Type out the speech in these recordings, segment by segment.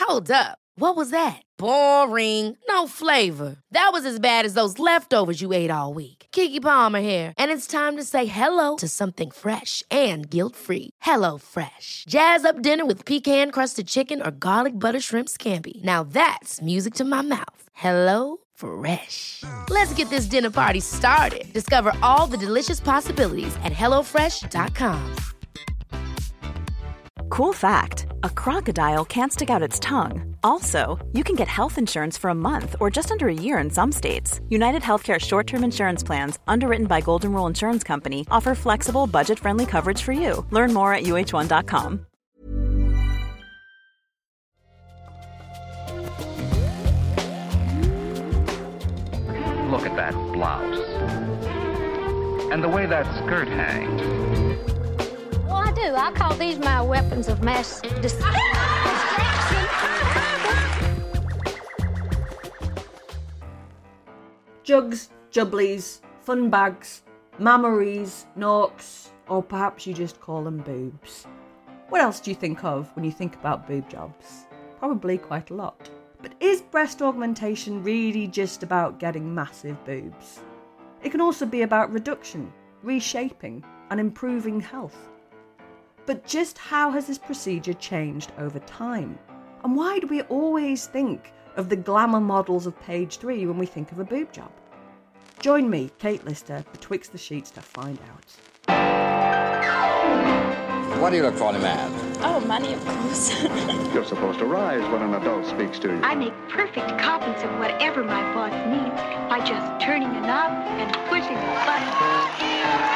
Hold up. What was that? Boring. No flavor. That was as bad as those leftovers you ate all week. Keke Palmer here, and it's time to say hello to something fresh and guilt-free. Hello Fresh. Jazz up dinner with pecan-crusted chicken or garlic butter shrimp scampi. Now that's music to my mouth. Hello Fresh. Let's get this dinner party started. Discover all the delicious possibilities at hellofresh.com. Cool fact, a crocodile can't stick out its tongue. Also, you can get health insurance for a month or just under a year in some states. United Healthcare short-term insurance plans, underwritten by Golden Rule Insurance Company, offer flexible, budget-friendly coverage for you. Learn more at uh1.com. Look at that blouse. And the way that skirt hangs. I do. I call these my weapons of mass destruction. Jugs, jubblies, fun bags, mammaries, norks, or perhaps you just call them boobs. What else do you think of when you think about boob jobs? Probably quite a lot. But is breast augmentation really just about getting massive boobs? It can also be about reduction, reshaping, and improving health. But just how has this procedure changed over time? And why do we always think of the glamour models of page 3 when we think of a boob job? Join me, Kate Lister, betwixt the sheets to find out. What do you look for in a man? Oh, money, of course. You're supposed to rise when an adult speaks to you. I make perfect copies of whatever my boss needs by just turning a knob and pushing a button.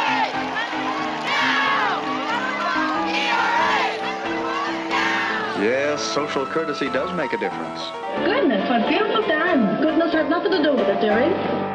Yes, social courtesy does make a difference. Goodness, what beautiful diamonds. Goodness has nothing to do with it, dearie.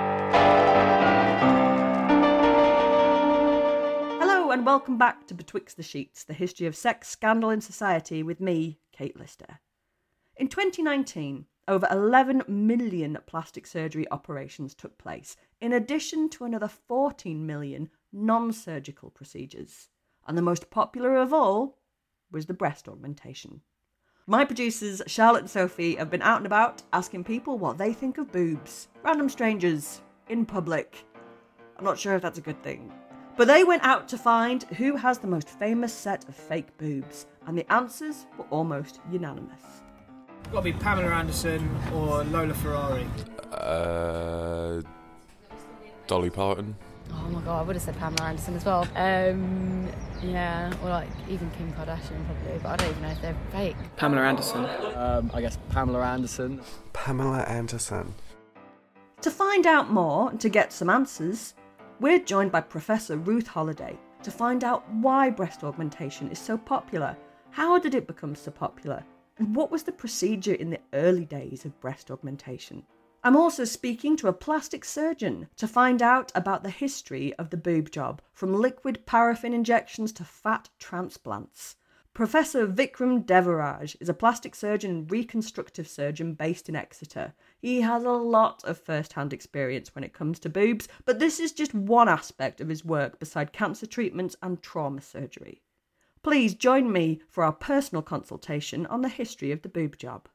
Hello and welcome back to Betwixt the Sheets, the history of sex scandal in society with me, Kate Lister. In 2019, over 11 million plastic surgery operations took place, in addition to another 14 million non-surgical procedures. And the most popular of all was the breast augmentation. My producers, Charlotte and Sophie, have been out and about asking people what they think of boobs. Random strangers, in public. I'm not sure if that's a good thing. But they went out to find who has the most famous set of fake boobs, and the answers were almost unanimous. It's got to be Pamela Anderson or Lola Ferrari. Dolly Parton. Oh my god, I would have said Pamela Anderson as well. Yeah, or like even Kim Kardashian probably, but I don't even know if they're fake. Pamela Anderson. I guess Pamela Anderson. Pamela Anderson. To find out more and to get some answers, we're joined by Professor Ruth Holliday to find out why breast augmentation is so popular. How did it become so popular? And what was the procedure in the early days of breast augmentation? I'm also speaking to a plastic surgeon to find out about the history of the boob job, from liquid paraffin injections to fat transplants. Professor Vikram Devaraj is a plastic surgeon and reconstructive surgeon based in Exeter. He has a lot of first-hand experience when it comes to boobs, but this is just one aspect of his work beside cancer treatments and trauma surgery. Please join me for our personal consultation on the history of the boob job.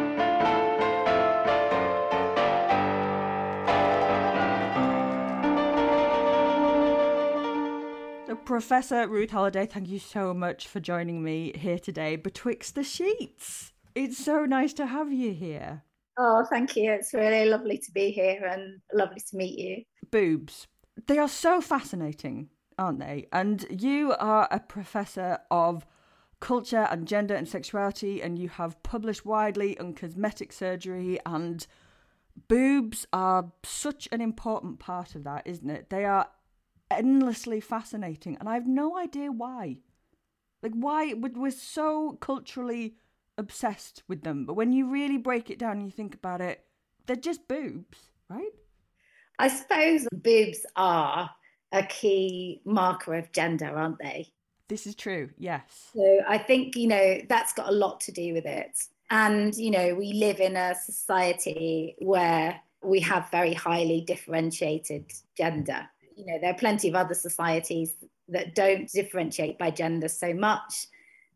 Professor Ruth Holliday, thank you so much for joining me here today betwixt the sheets. It's so nice to have you here. Oh, thank you. It's really lovely to be here and lovely to meet you. Boobs. They are so fascinating, aren't they? And you are a professor of culture and gender and sexuality, and you have published widely on cosmetic surgery, and boobs are such an important part of that, isn't it? They are endlessly fascinating, and I have no idea why. Like, why we're so culturally obsessed with them, but when you really break it down and you think about it, they're just boobs, right? I suppose boobs are a key marker of gender, aren't they? This is true, yes. So I think, that's got a lot to do with it. And, we live in a society where we have very highly differentiated gender. There are plenty of other societies that don't differentiate by gender so much.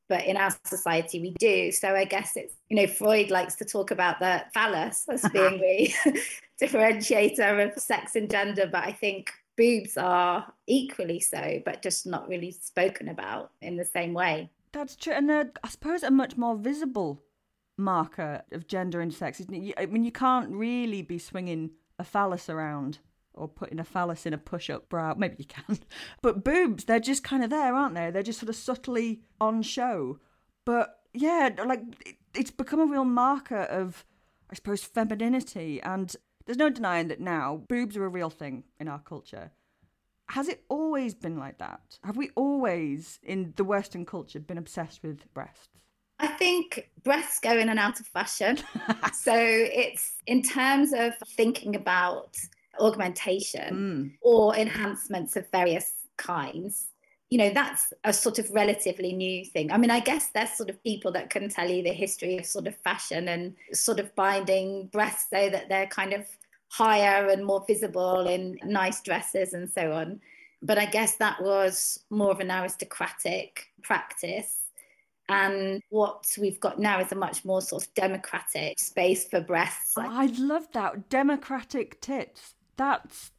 but in our society we do. So I guess it's, Freud likes to talk about the phallus as being the differentiator of sex and gender, but I think boobs are equally so, but just not really spoken about in the same way. That's true. And they're, I suppose, a much more visible marker of gender and sex. I mean, you can't really be swinging a phallus around or putting a phallus in a push-up bra. Maybe you can. But boobs, they're just kind of there, aren't they? They're just sort of subtly on show. But yeah, like it's become a real marker of, I suppose, femininity. And there's no denying that now boobs are a real thing in our culture. Has it always been like that? Have we always, in the Western culture, been obsessed with breasts? I think breasts go in and out of fashion. So it's in terms of thinking about augmentation or enhancements of various kinds, that's a sort of relatively new thing. I mean, I guess there's sort of people that can tell you the history of sort of fashion and sort of binding breasts so that they're kind of higher and more visible in nice dresses and so on. But I guess that was more of an aristocratic practice. And what we've got now is a much more sort of democratic space for breasts. I love that. Democratic tits. That's...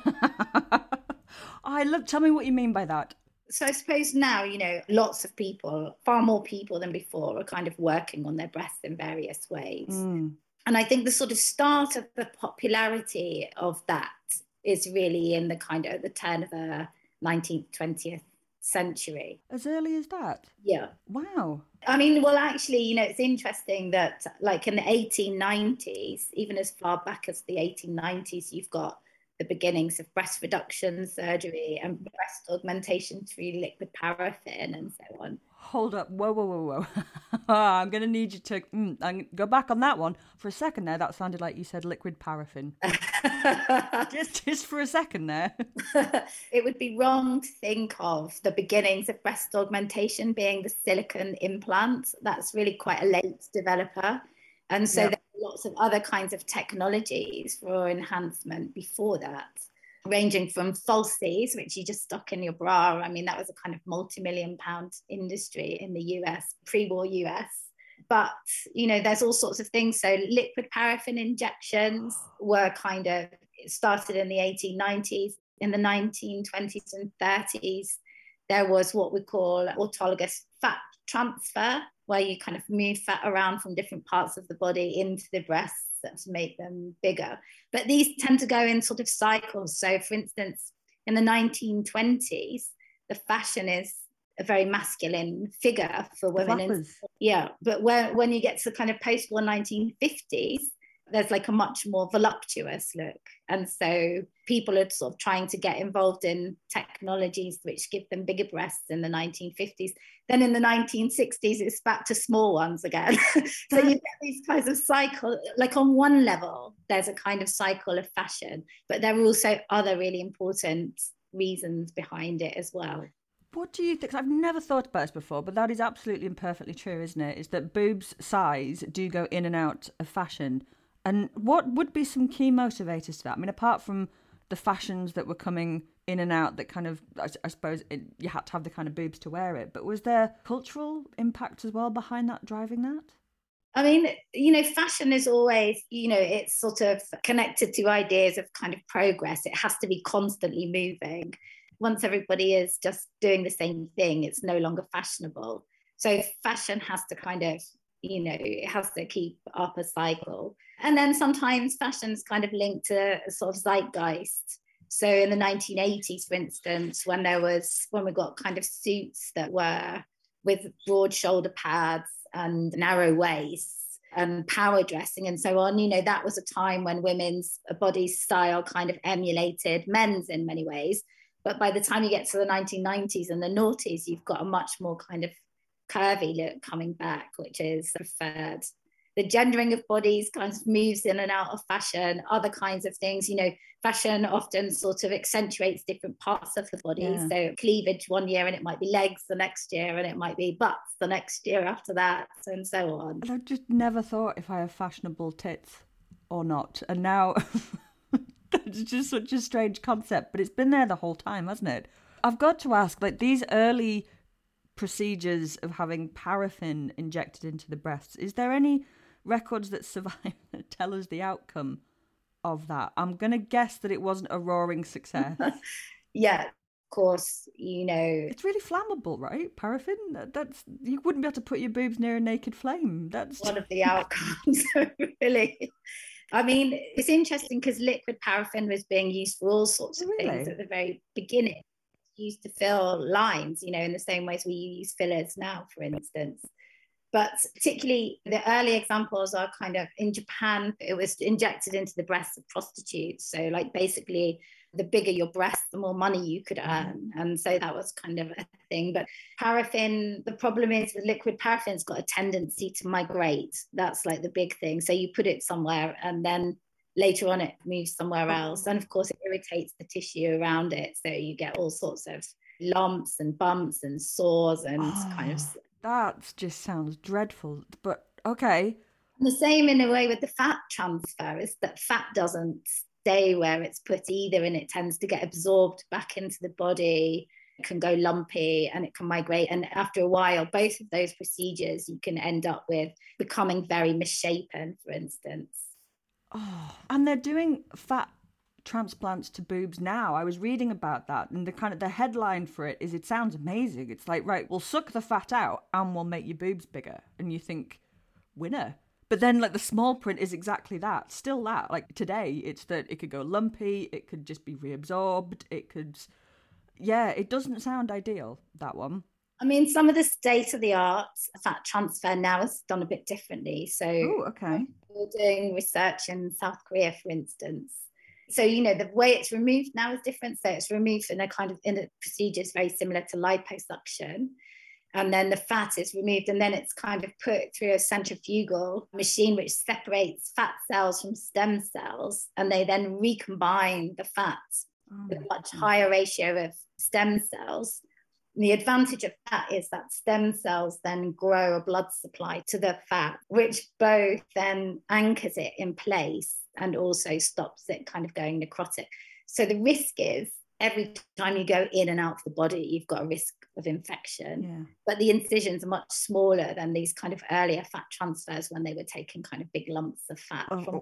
Tell me what you mean by that. So I suppose now, lots of people, far more people than before, are kind of working on their breasts in various ways. And I think the sort of start of the popularity of that is really in the kind of the turn of the 19th, 20th century. As early as that? Yeah. Wow. I mean, well, actually, it's interesting that like in the 1890s, even as far back as the 1890s, you've got the beginnings of breast reduction surgery and breast augmentation through liquid paraffin and so on. Hold up. Whoa. I'm going to need you to go back on that one. For a second there, that sounded like you said liquid paraffin. just for a second there. It would be wrong to think of the beginnings of breast augmentation being the silicone implant. That's really quite a late developer. And so there are lots of other kinds of technologies for enhancement before that, ranging from falsies, which you just stuck in your bra. I mean, that was a kind of multi-million-pound industry in the US, pre-war US. But, there's all sorts of things. So liquid paraffin injections were kind of started in the 1890s. In the 1920s and 30s, there was what we call autologous fat transfer, where you kind of move fat around from different parts of the body into the breasts to make them bigger. But these tend to go in sort of cycles. So, for instance, in the 1920s, the fashion is a very masculine figure for women. But when you get to kind of post-war 1950s, there's like a much more voluptuous look. And so people are sort of trying to get involved in technologies which give them bigger breasts in the 1950s. Then in the 1960s, it's back to small ones again. So you get these kinds of cycle, like on one level, there's a kind of cycle of fashion, but there are also other really important reasons behind it as well. What do you think? I've never thought about this before, but that is absolutely and perfectly true, isn't it? Is that boobs' size do go in and out of fashion. And what would be some key motivators to that? I mean, apart from the fashions that were coming in and out that kind of, I suppose you had to have the kind of boobs to wear it, but was there cultural impact as well behind that, driving that? I mean, fashion is always, it's sort of connected to ideas of kind of progress. It has to be constantly moving. Once everybody is just doing the same thing, it's no longer fashionable. So fashion has to kind of, it has to keep up a cycle. And then sometimes fashion's kind of linked to a sort of zeitgeist. So in the 1980s, for instance, when we got kind of suits that were with broad shoulder pads and narrow waists and power dressing and so on, that was a time when women's body style kind of emulated men's in many ways. But by the time you get to the 1990s and the noughties, you've got a much more kind of curvy look coming back, which is preferred. The gendering of bodies kind of moves in and out of fashion, other kinds of things. Fashion often sort of accentuates different parts of the body. Yeah. So cleavage one year and it might be legs the next year and it might be butts the next year after that and so on. I've just never thought if I have fashionable tits or not. And now it's just such a strange concept, but it's been there the whole time, hasn't it? I've got to ask, like these early procedures of having paraffin injected into the breasts. Is there any records that survive that tell us the outcome of that? I'm going to guess that it wasn't a roaring success. Yeah, of course, It's really flammable, right? Paraffin? That's you wouldn't be able to put your boobs near a naked flame. That's one of the outcomes, really. I mean, it's interesting because liquid paraffin was being used for all sorts of things at the very beginning. Used to fill lines, in the same ways we use fillers now, for instance. But particularly the early examples are kind of in Japan, it was injected into the breasts of prostitutes. So like basically the bigger your breast, the more money you could earn. And so that was kind of a thing. But paraffin, the problem is with liquid paraffin's got a tendency to migrate. That's like the big thing. So you put it somewhere and then later on it moves somewhere else. And of course it irritates the tissue around it. So you get all sorts of lumps and bumps and sores and kind of... That just sounds dreadful, but okay. The same in a way with the fat transfer is that fat doesn't stay where it's put either, and it tends to get absorbed back into the body. It can go lumpy and it can migrate. And after a while, both of those procedures, you can end up with becoming very misshapen, for instance. Oh, and they're doing fat transplants to boobs now. I was reading about that, and the headline for it is, it sounds amazing. It's like, right, we'll suck the fat out and we'll make your boobs bigger. And you think, winner. But then like the small print is exactly that. Still that. Like today, it's that it could go lumpy, it could just be reabsorbed, it could... Yeah, it doesn't sound ideal, that one. I mean, some of the state-of-the-art fat transfer now is done a bit differently. So we're doing research in South Korea, for instance. So, the way it's removed now is different. So it's removed in a procedure is very similar to liposuction. And then the fat is removed and then it's kind of put through a centrifugal machine which separates fat cells from stem cells. And they then recombine the fat with a much higher ratio of stem cells. And the advantage of that is that stem cells then grow a blood supply to the fat, which both then anchors it in place and also stops it kind of going necrotic. So the risk is every time you go in and out of the body, you've got a risk of infection. Yeah. But the incisions are much smaller than these kind of earlier fat transfers when they were taking kind of big lumps of fat from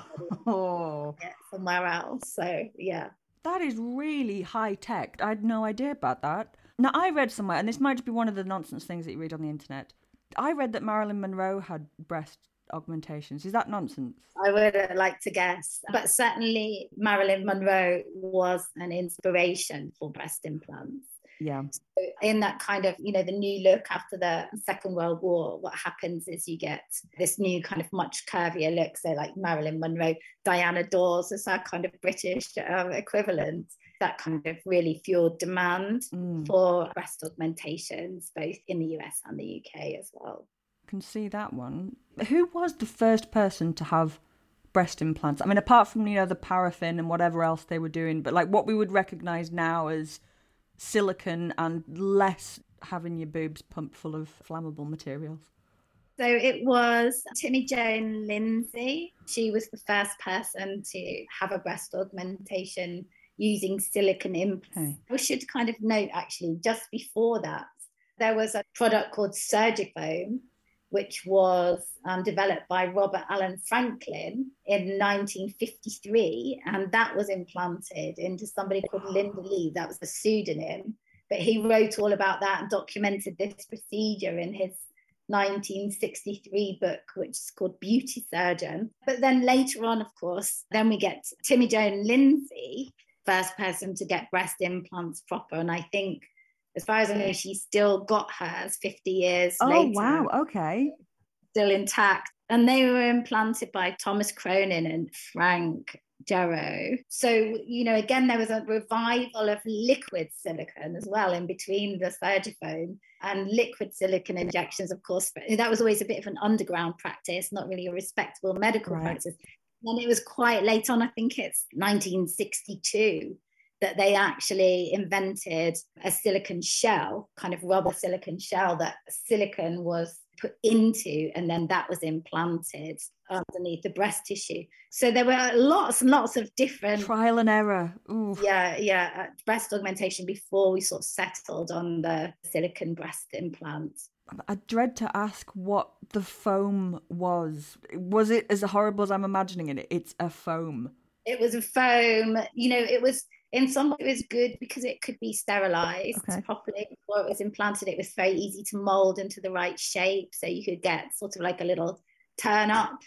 somewhere else. So, yeah. That is really high tech. I had no idea about that. Now, I read somewhere, and this might just be one of the nonsense things that you read on the internet. I read that Marilyn Monroe had breast augmentations. Is that nonsense? I would like to guess. But certainly Marilyn Monroe was an inspiration for breast implants. Yeah. So in that kind of, the new look after the Second World War, what happens is you get this new kind of much curvier look. So like Marilyn Monroe, Diana Dawes is our kind of British equivalent. That kind of really fueled demand for breast augmentations, both in the US and the UK as well. Can see that one. Who was the first person to have breast implants? I mean, apart from, the paraffin and whatever else they were doing, but like what we would recognise now as silicone and less having your boobs pumped full of flammable materials. So it was Timmy Joan Lindsay. She was the first person to have a breast augmentation using silicone implants. Okay. We should kind of note, actually, just before that, there was a product called Surgifoam, which was developed by Robert Allen Franklin in 1953. And that was implanted into somebody called Linda Lee. That was a pseudonym. But he wrote all about that and documented this procedure in his 1963 book, which is called Beauty Surgeon. But then later on, of course, then we get Timmy Joan Lindsay, first person to get breast implants proper. And I think, as far as I know, she still got hers 50 years later. Oh, wow. Okay. Still intact. And they were implanted by Thomas Cronin and Frank Jarrow. So, again, there was a revival of liquid silicone as well in between the Surgifoam and liquid silicone injections, of course. But that was always a bit of an underground practice, not really a respectable medical practice. And it was quite late on, I think it's 1962, that they actually invented a silicone shell, kind of rubber silicone shell that silicone was put into, and then that was implanted underneath the breast tissue. So there were lots and lots of different trial and error. Ooh. Breast augmentation before we sort of settled on the silicone breast implant. I dread to ask what the foam was. Was it as horrible as I'm imagining it? It's a foam. It was a foam. It was, in some way it was good because it could be sterilized properly before it was implanted. It was very easy to mold into the right shape, so you could get sort of like a little turn up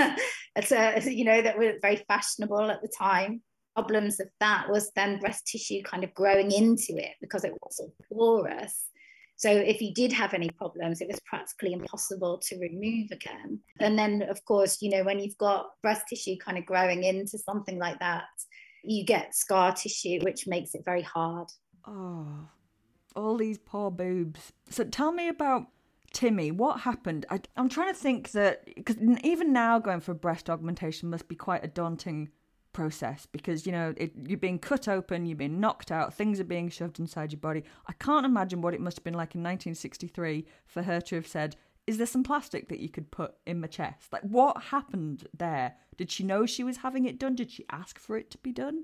that was very fashionable at the time. Problems of that was then breast tissue kind of growing into it because it was sort of porous. So if you did have any problems, it was practically impossible to remove again. And then, of course, when you've got breast tissue kind of growing into something like that, you get scar tissue, which makes it very hard. Oh, all these poor boobs. So tell me about Timmy. What happened? I'm trying to think that, because even now going for breast augmentation must be quite a daunting process, because you're being cut open, you're being knocked out, things are being shoved inside your body. I can't imagine what it must have been like in 1963 for her to have said, is there some plastic that you could put in my chest? Like, what happened there? Did she know she was having it done? Did she ask for it to be done?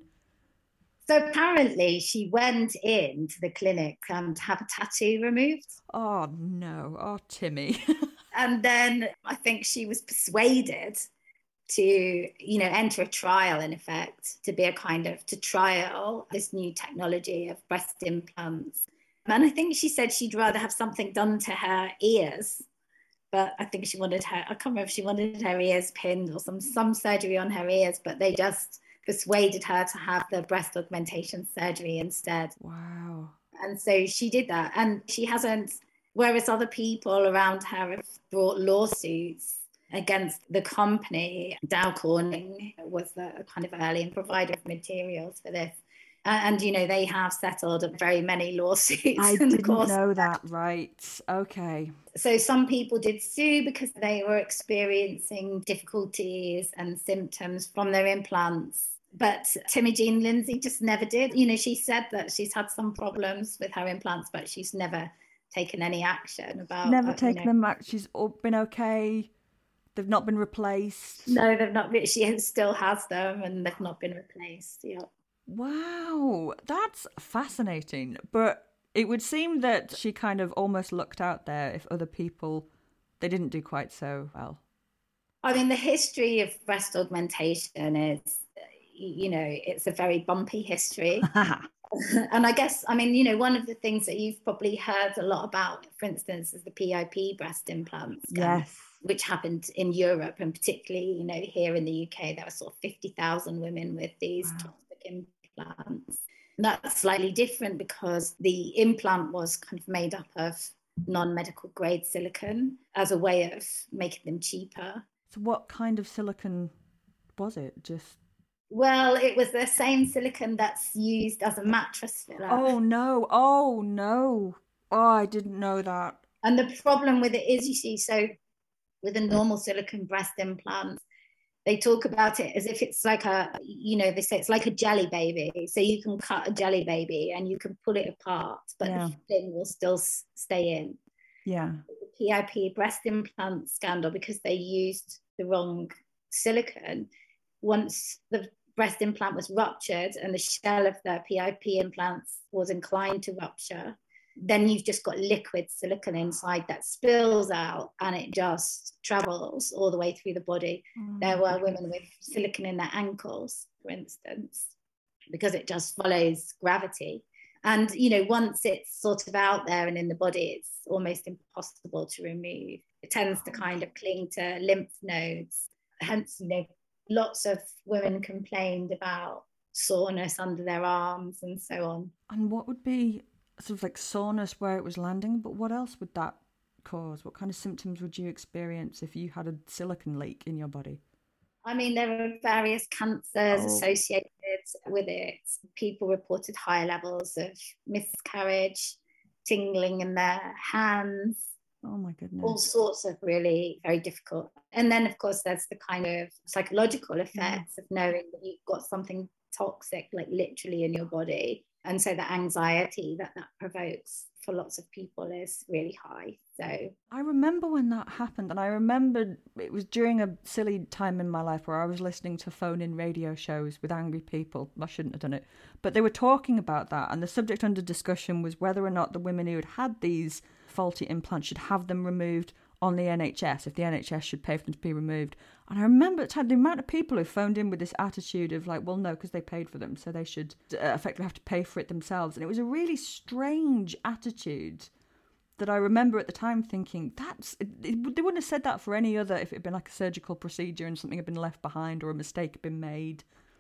So apparently she went into the clinic to have a tattoo removed. Oh no. Oh, Timmy. And then I think she was persuaded to enter a trial, in effect, to trial this new technology of breast implants. And I think she said she'd rather have something done to her ears, but I think I can't remember if she wanted her ears pinned or some surgery on her ears, but they just persuaded her to have the breast augmentation surgery instead. Wow. And so she did that, and she hasn't, whereas other people around her have brought lawsuits against the company. Dow Corning was the kind of early provider of materials for this. And, they have settled very many lawsuits. I didn't know that. Right. Okay. So some people did sue because they were experiencing difficulties and symptoms from their implants. But Timmy Jean Lindsay just never did. She said that she's had some problems with her implants, but she's never taken any action about... Never taken them back. She's been okay. They've not been replaced. No, they've not. She still has them, and they've not been replaced. Yeah. Wow, that's fascinating. But it would seem that she kind of almost looked out there if other people, they didn't do quite so well. I mean, the history of breast augmentation is, it's a very bumpy history. And I guess, one of the things that you've probably heard a lot about, for instance, is the PIP breast implants. Yes. Which happened in Europe, and particularly, here in the UK, there were sort of 50,000 women with these toxic implants. And that's slightly different because the implant was kind of made up of non-medical grade silicone as a way of making them cheaper. So what kind of silicone was it? Well, it was the same silicone that's used as a mattress filler. Oh no. Oh, I didn't know that. And the problem with it is, so with a normal silicone breast implant, they talk about it as if it's like they say it's like a jelly baby. So you can cut a jelly baby and you can pull it apart, but the filling will still stay in. Yeah. The PIP breast implant scandal, because they used the wrong silicone, once the breast implant was ruptured and the shell of the PIP implants was inclined to rupture, then you've just got liquid silicone inside that spills out and it just travels all the way through the body. There were women with silicone in their ankles, for instance, because it just follows gravity. And, once it's sort of out there and in the body, it's almost impossible to remove. It tends to kind of cling to lymph nodes. Hence, lots of women complained about soreness under their arms and so on. And what would be sort of like soreness where it was landing, but what else would that cause? What kind of symptoms would you experience if you had a silicone leak in your body? There are various cancers associated with it. People reported higher levels of miscarriage, tingling in their hands. Oh my goodness. All sorts of really very difficult. And then, of course, there's the kind of psychological effects of knowing that you've got something toxic, like literally in your body. And so the anxiety that provokes for lots of people is really high. So I remember when that happened, and I remember it was during a silly time in my life where I was listening to phone-in radio shows with angry people. I shouldn't have done it, but they were talking about that, and the subject under discussion was whether or not the women who had these faulty implants should have them removed on the NHS, if the NHS should pay for them to be removed. And I remember at the time the amount of people who phoned in with this attitude of like, well, no, because they paid for them, so they should effectively have to pay for it themselves. And it was a really strange attitude that I remember at the time thinking, they wouldn't have said that for any other, if it had been like a surgical procedure and something had been left behind or a mistake had been made.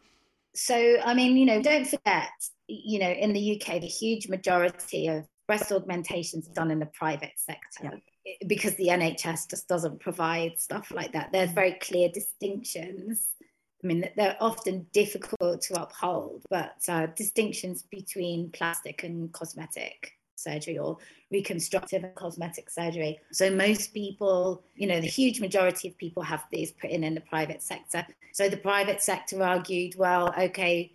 So, I mean, don't forget, in the UK, the huge majority of breast augmentation is done in the private sector. Because the NHS just doesn't provide stuff like that. There's very clear distinctions. I mean, they're often difficult to uphold, but distinctions between plastic and cosmetic surgery or reconstructive and cosmetic surgery. So most people, the huge majority of people have these put in the private sector. So the private sector argued, well, okay,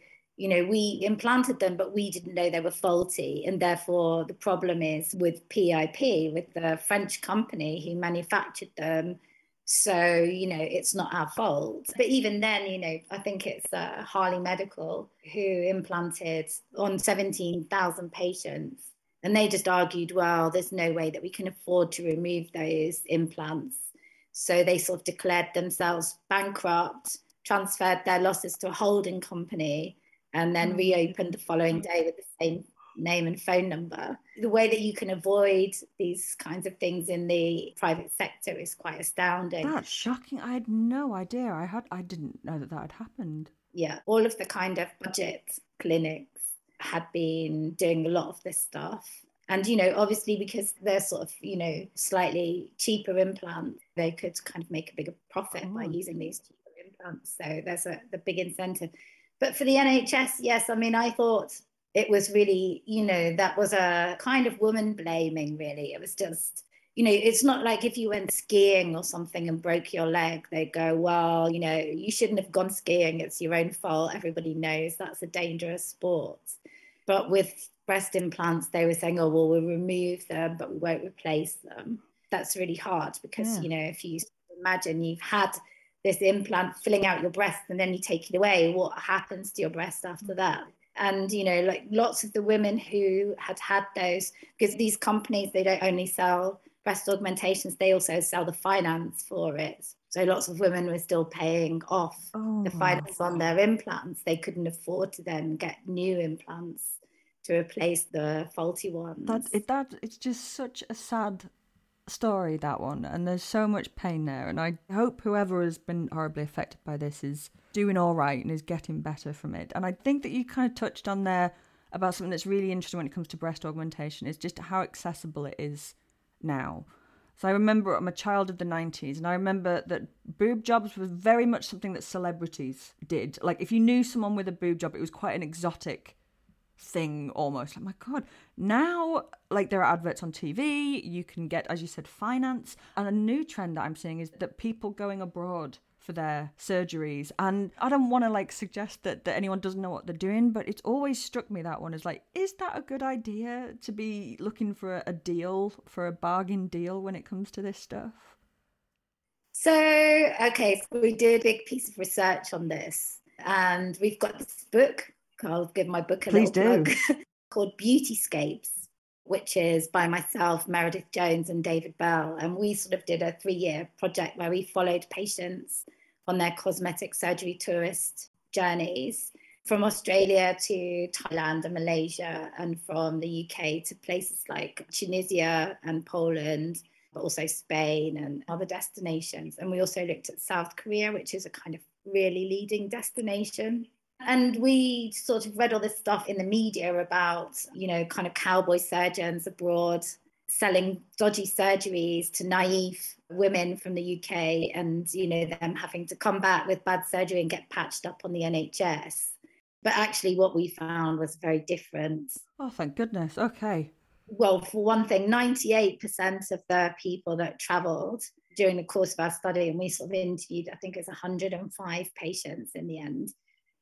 we implanted them, but we didn't know they were faulty. And therefore, the problem is with PIP, with the French company who manufactured them. So, it's not our fault. But even then, I think it's Harley Medical who implanted on 17,000 patients. And they just argued, well, there's no way that we can afford to remove those implants. So they sort of declared themselves bankrupt, transferred their losses to a holding company, and then reopened the following day with the same name and phone number. The way that you can avoid these kinds of things in the private sector is quite astounding. That's shocking. I had no idea. I didn't know that had happened. Yeah, all of the kind of budget clinics had been doing a lot of this stuff. And, obviously because they're sort of, slightly cheaper implants, they could kind of make a bigger profit by using these cheaper implants. So there's the big incentive. But for the NHS, yes, I mean, I thought it was really, that was a kind of woman blaming, really. It was just, it's not like if you went skiing or something and broke your leg, they go, well, you shouldn't have gone skiing. It's your own fault. Everybody knows that's a dangerous sport. But with breast implants, they were saying, oh, well, we'll remove them, but we won't replace them. That's really hard because, if you imagine you've had this implant filling out your breast and then you take it away, what happens to your breast after that? And, like lots of the women who had those, because these companies, they don't only sell breast augmentations, they also sell the finance for it. So lots of women were still paying off the finance on their implants. They couldn't afford to then get new implants to replace the faulty ones. It's just such a sad story, that one, and there's so much pain there, and I hope whoever has been horribly affected by this is doing all right and is getting better from it. And I think that you kind of touched on there about something that's really interesting when it comes to breast augmentation, is just how accessible it is now. So I remember I'm a child of the 90s, and I remember that boob jobs were very much something that celebrities did. Like if you knew someone with a boob job, it was quite an exotic thing almost. Like, my God, now like there are adverts on TV, you can get, as you said, finance. And a new trend that I'm seeing is that people going abroad for their surgeries. And I don't want to like suggest that anyone doesn't know what they're doing, but it's always struck me, that one, is like, is that a good idea to be looking for a deal, for a bargain deal when it comes to this stuff? So, okay, so we did a big piece of research on this, and we've got this book. I'll give my book a little plug, called Beautyscapes, which is by myself, Meredith Jones and David Bell. And we sort of did a 3-year project where we followed patients on their cosmetic surgery tourist journeys from Australia to Thailand and Malaysia, and from the UK to places like Tunisia and Poland, but also Spain and other destinations. And we also looked at South Korea, which is a kind of really leading destination. And we sort of read all this stuff in the media about, kind of cowboy surgeons abroad selling dodgy surgeries to naive women from the UK, and, them having to come back with bad surgery and get patched up on the NHS. But actually what we found was very different. Oh, thank goodness. Okay. Well, for one thing, 98% of the people that travelled during the course of our study, and we sort of interviewed, I think it's 105 patients in the end,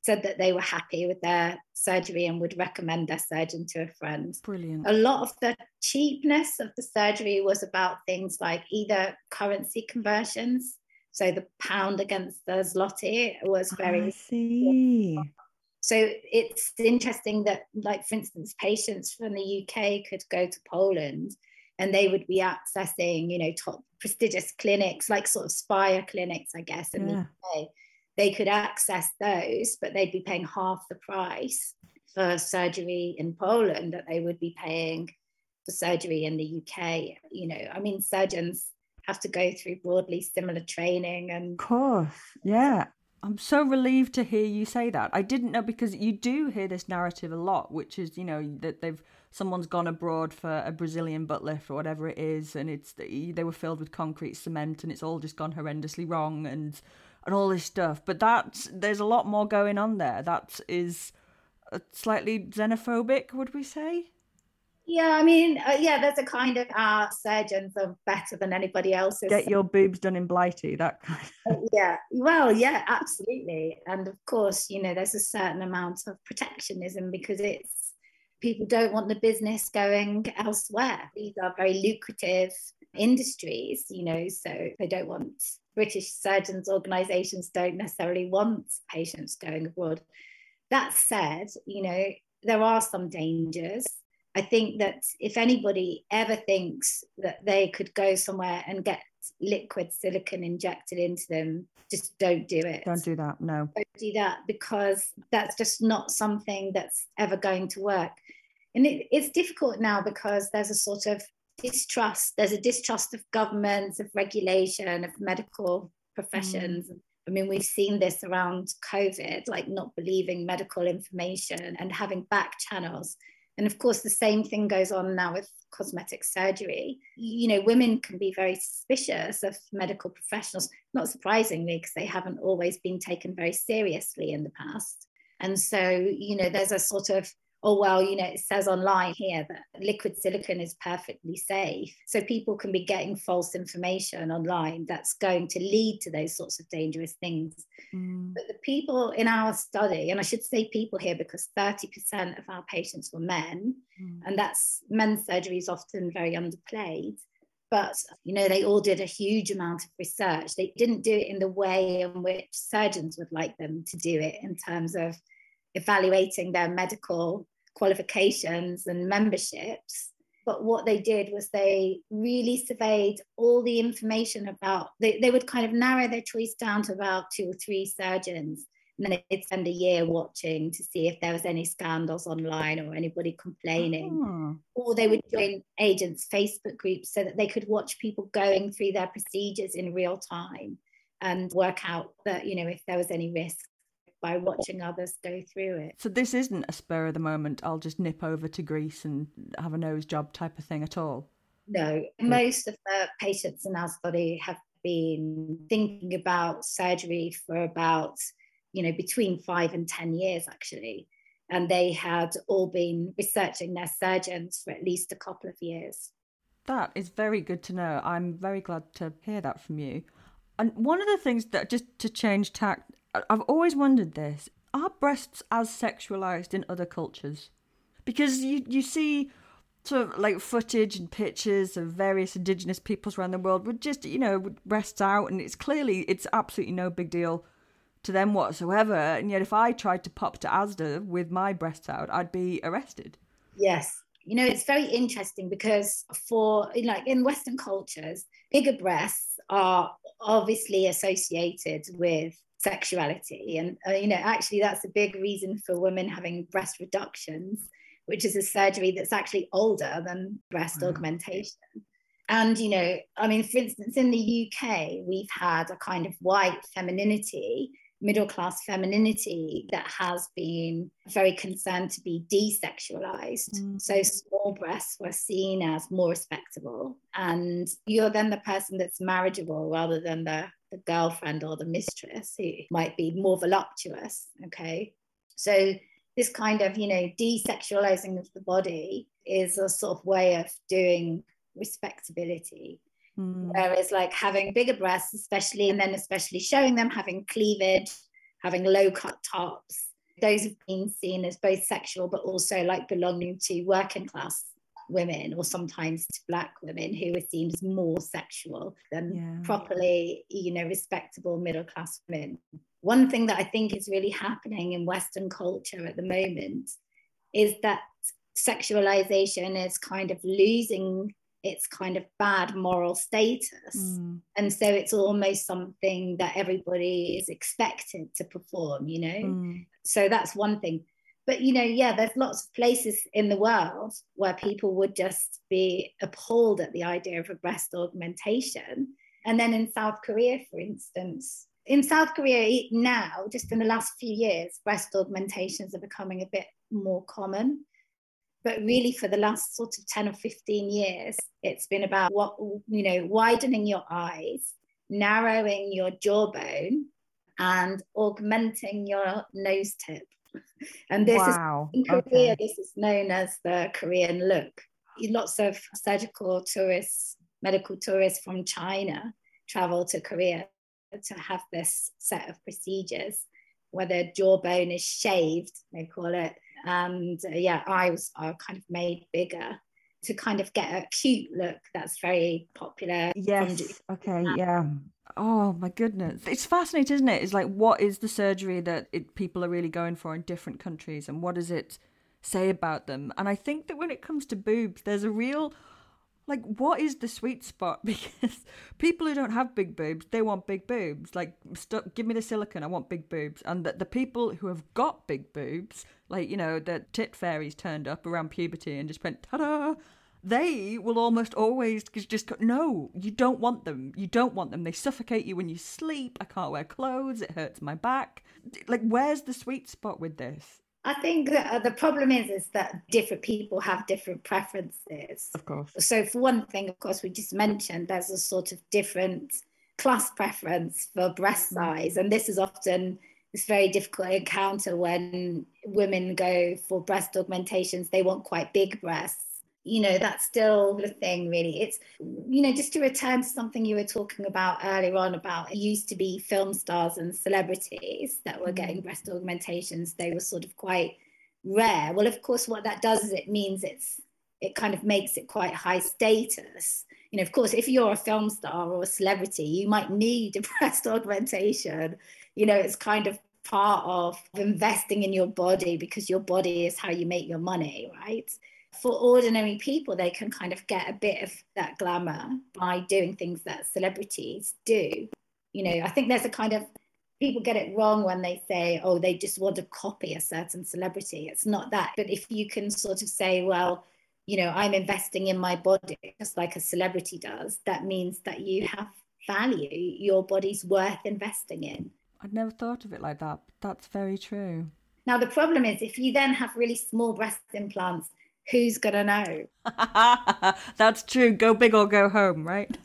said that they were happy with their surgery and would recommend their surgeon to a friend. Brilliant. A lot of the cheapness of the surgery was about things like either currency conversions. So the pound against the zloty was very... I see. So it's interesting that, like, for instance, patients from the UK could go to Poland and they would be accessing, you know, top prestigious clinics, like sort of Spire clinics, I guess, in the UK. They could access those, but they'd be paying half the price for surgery in Poland that they would be paying for surgery in the UK. You know, I mean, surgeons have to go through broadly similar training. And of course, yeah. I'm so relieved to hear you say that. I didn't know, because you do hear this narrative a lot, which is, you know, that someone's gone abroad for a Brazilian butt lift or whatever it is, and they were filled with concrete cement and it's all just gone horrendously wrong and all this stuff. But there's a lot more going on there. That is slightly xenophobic, would we say? Yeah, I mean, there's a kind of our surgeons are better than anybody else's. Get your boobs done in Blighty, that kind of... Yeah, well, yeah, absolutely. And of course, you know, there's a certain amount of protectionism because people don't want the business going elsewhere. These are very lucrative industries, you know, so they don't want... British surgeons organisations don't necessarily want patients going abroad. That said, you know, there are some dangers. I think that if anybody ever thinks that they could go somewhere and get liquid silicone injected into them, just don't do it. Don't do that, no. Don't do that, because that's just not something that's ever going to work. And it's difficult now because there's a sort of distrust. There's a distrust of governments, of regulation, of medical professions. I mean, we've seen this around COVID, like not believing medical information and having back channels. And of course, the same thing goes on now with cosmetic surgery. You know, women can be very suspicious of medical professionals, not surprisingly, because they haven't always been taken very seriously in the past. And so, you know, there's a sort of, oh, well, you know, it says online here that liquid silicone is perfectly safe. So people can be getting false information online that's going to lead to those sorts of dangerous things. But the people in our study, and I should say people here because 30% of our patients were men, and that's men's surgery is often very underplayed. But, you know, they all did a huge amount of research. They didn't do it in the way in which surgeons would like them to do it in terms of evaluating their medical qualifications and memberships. But what they did was they really surveyed all the information about, they would kind of narrow their choice down to about 2 or 3 surgeons. And then they'd spend a year watching to see if there was any scandals online or anybody complaining. Or they would join agents' Facebook groups so that they could watch people going through their procedures in real time and work out that, you know, if there was any risk by watching others go through it. So this isn't a spur of the moment, I'll just nip over to Greece and have a nose job type of thing at all? No, most of the patients in our study have been thinking about surgery for about, you know, between 5 and 10 years actually. And they had all been researching their surgeons for at least a couple of years. That is very good to know. I'm very glad to hear that from you. And one of the things that, just to change tack, I've always wondered this. Are breasts as sexualized in other cultures? Because you see sort of like footage and pictures of various indigenous peoples around the world with just, you know, with breasts out, and it's absolutely no big deal to them whatsoever. And yet if I tried to pop to Asda with my breasts out, I'd be arrested. Yes. You know, it's very interesting because in Western cultures, bigger breasts are obviously associated with sexuality. And, you know, actually that's a big reason for women having breast reductions, which is a surgery that's actually older than breast augmentation. And, you know, I mean, for instance, in the UK, we've had a kind of white femininity, middle-class femininity that has been very concerned to be desexualized. So small breasts were seen as more respectable. And you're then the person that's marriageable rather than the girlfriend or the mistress who might be more voluptuous, okay? So this kind of, you know, desexualizing of the body is a sort of way of doing respectability. Whereas like having bigger breasts, especially showing them, having cleavage, having low cut tops, those have been seen as both sexual, but also like belonging to working class women, or sometimes to Black women who are seen as more sexual than properly, respectable middle class women. One thing that I think is really happening in Western culture at the moment is that sexualization is kind of losing its kind of bad moral status. And so it's almost something that everybody is expected to perform, So that's one thing. But, there's lots of places in the world where people would just be appalled at the idea of a breast augmentation. And then in South Korea, for instance, in South Korea now, just in the last few years, breast augmentations are becoming a bit more common. But really for the last sort of 10 or 15 years, it's been about widening your eyes, narrowing your jawbone, and augmenting your nose tip. And this is in Korea, this is known as the Korean look. Lots of surgical tourists, medical tourists from China travel to Korea to have this set of procedures where the jawbone is shaved, they call it, and eyes are kind of made bigger to kind of get a cute look that's very popular. Yes. Oh my goodness, it's fascinating, isn't it? It's like, what is the surgery that people are really going for in different countries, and what does it say about them? And I think that when it comes to boobs, there's a real, like, what is the sweet spot? Because people who don't have big boobs, they want big boobs. Like, give me the silicone, I want big boobs. And the people who have got big boobs, like, the tit fairies turned up around puberty and just went, ta-da! They will almost always just go, no, you don't want them. You don't want them. They suffocate you when you sleep. I can't wear clothes. It hurts my back. Like, where's the sweet spot with this? I think that the problem is that different people have different preferences. Of course. So for one thing, of course, we just mentioned there's a sort of different class preference for breast size. And this is often this very difficult encounter when women go for breast augmentations. They want quite big breasts. That's still the thing, really. It's, just to return to something you were talking about earlier on about, it used to be film stars and celebrities that were getting breast augmentations. They were sort of quite rare. Well, of course, what that does is it means it kind of makes it quite high status. Of course, if you're a film star or a celebrity, you might need a breast augmentation. It's kind of part of investing in your body, because your body is how you make your money, right? For ordinary people, they can kind of get a bit of that glamour by doing things that celebrities do. I think there's a kind of, people get it wrong when they say, oh, they just want to copy a certain celebrity. It's not that. But if you can sort of say, well, I'm investing in my body just like a celebrity does, that means that you have value. Your body's worth investing in. I'd never thought of it like that. But that's very true. Now, the problem is if you then have really small breast implants, who's going to know? That's true. Go big or go home, right?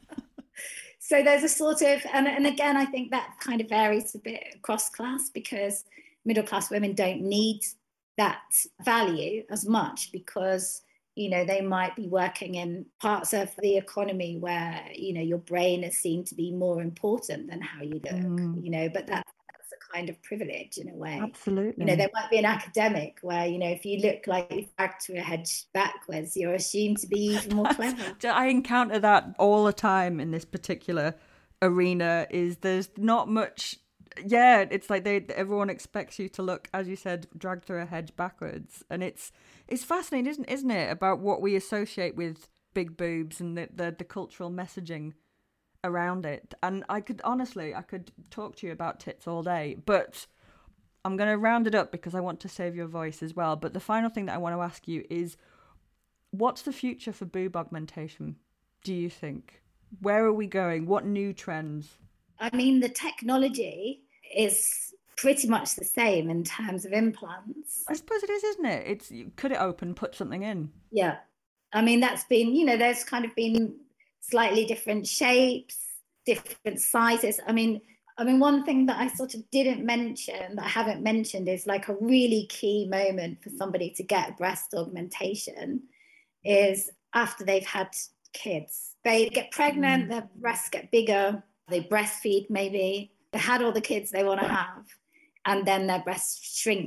So there's a sort of, and again, I think that kind of varies a bit across class, because middle class women don't need that value as much, because, they might be working in parts of the economy where, your brain is seen to be more important than how you look, but that's a kind of privilege in a way. Absolutely. There might be an academic where, if you look like you've backed your head backwards, you're assumed to be even more clever. I encounter that all the time in this particular arena. There's not much. Yeah, it's like everyone expects you to look, as you said, dragged through a hedge backwards, and it's fascinating, isn't it, about what we associate with big boobs and the cultural messaging around it. And I could talk to you about tits all day, but I'm going to round it up because I want to save your voice as well. But the final thing that I want to ask you is, what's the future for boob augmentation, do you think? Where are we going? What new trends? I mean, the technology is pretty much the same in terms of implants. I suppose it is, isn't it? It's, you cut it open, put something in. Yeah. I mean, that's been, there's kind of been slightly different shapes, different sizes. I mean, one thing that I sort of didn't mention, that I haven't mentioned, is like a really key moment for somebody to get breast augmentation is after they've had kids. They get pregnant, their breasts get bigger, they breastfeed maybe, they had all the kids they want to have, and then their breasts shrink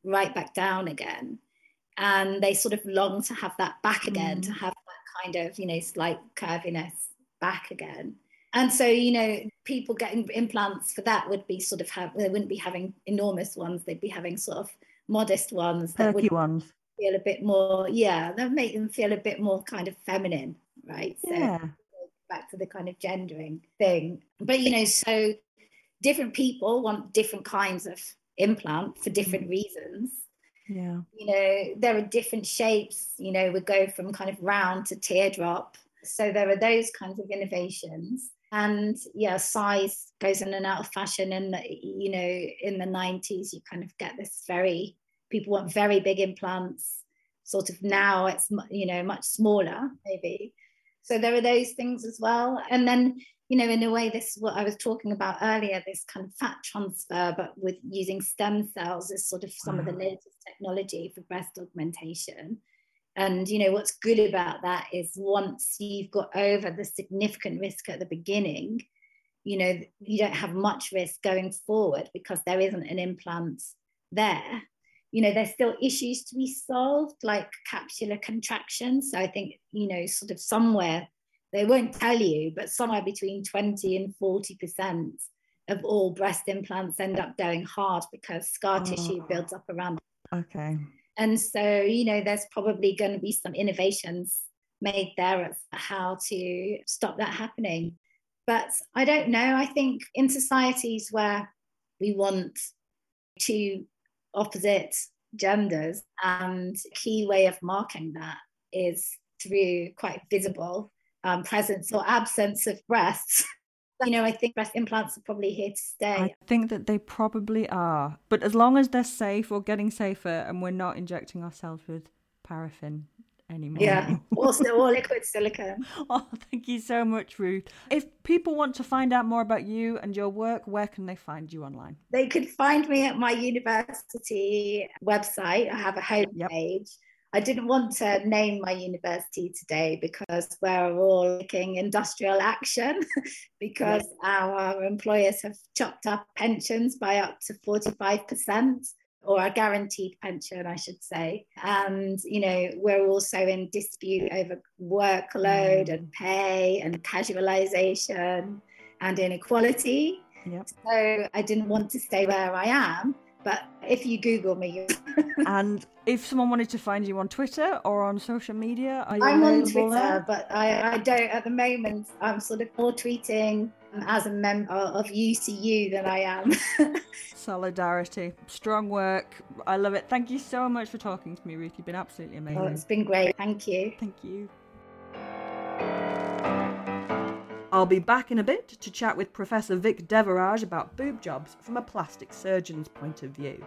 right back down again. And they sort of long to have that back again, to have that kind of, slight curviness back again. And so, people getting implants for that would be they wouldn't be having enormous ones. They'd be having sort of modest ones. Perky ones. Feel a bit more, they'll make them feel a bit more kind of feminine, right? Yeah. So back to the kind of gendering thing. But, so different people want different kinds of implant for different reasons. Yeah. There are different shapes, we go from kind of round to teardrop. So there are those kinds of innovations. And size goes in and out of fashion. And, in the 90s, you kind of get this people want very big implants. Sort of now it's, much smaller, maybe. So there are those things as well. And then, in a way, this is what I was talking about earlier, this kind of fat transfer, but with using stem cells is sort of some of the latest technology for breast augmentation. And, what's good about that is once you've got over the significant risk at the beginning, you don't have much risk going forward because there isn't an implant there. There's still issues to be solved, like capsular contraction. So I think, sort of somewhere, they won't tell you, but somewhere between 20 and 40% of all breast implants end up going hard because scar tissue builds up around it. Okay. And so, there's probably going to be some innovations made there as how to stop that happening. But I don't know. I think in societies where we want two opposite genders, and a key way of marking that is through quite visible presence or absence of breasts. I think breast implants are probably here to stay. I think that they probably are. But as long as they're safe or getting safer and we're not injecting ourselves with paraffin anymore. Yeah, or liquid silicone. Oh, thank you so much, Ruth. If people want to find out more about you and your work, where can they find you online? They could find me at my university website. I have a homepage. I didn't want to name my university today because we're all taking industrial action because our employers have chopped up pensions by up to 45%, or a guaranteed pension, I should say. And, we're also in dispute over workload and pay and casualization and inequality. Yep. So I didn't want to stay where I am. But if you Google me... And if someone wanted to find you on Twitter or on social media, are you I'm on Twitter, there? But I don't at the moment. I'm sort of more tweeting as a member of UCU than I am. Solidarity. Strong work. I love it. Thank you so much for talking to me, Ruth. You've been absolutely amazing. Oh, it's been great. Thank you. Thank you. I'll be back in a bit to chat with Professor Vic Devaraj about boob jobs from a plastic surgeon's point of view.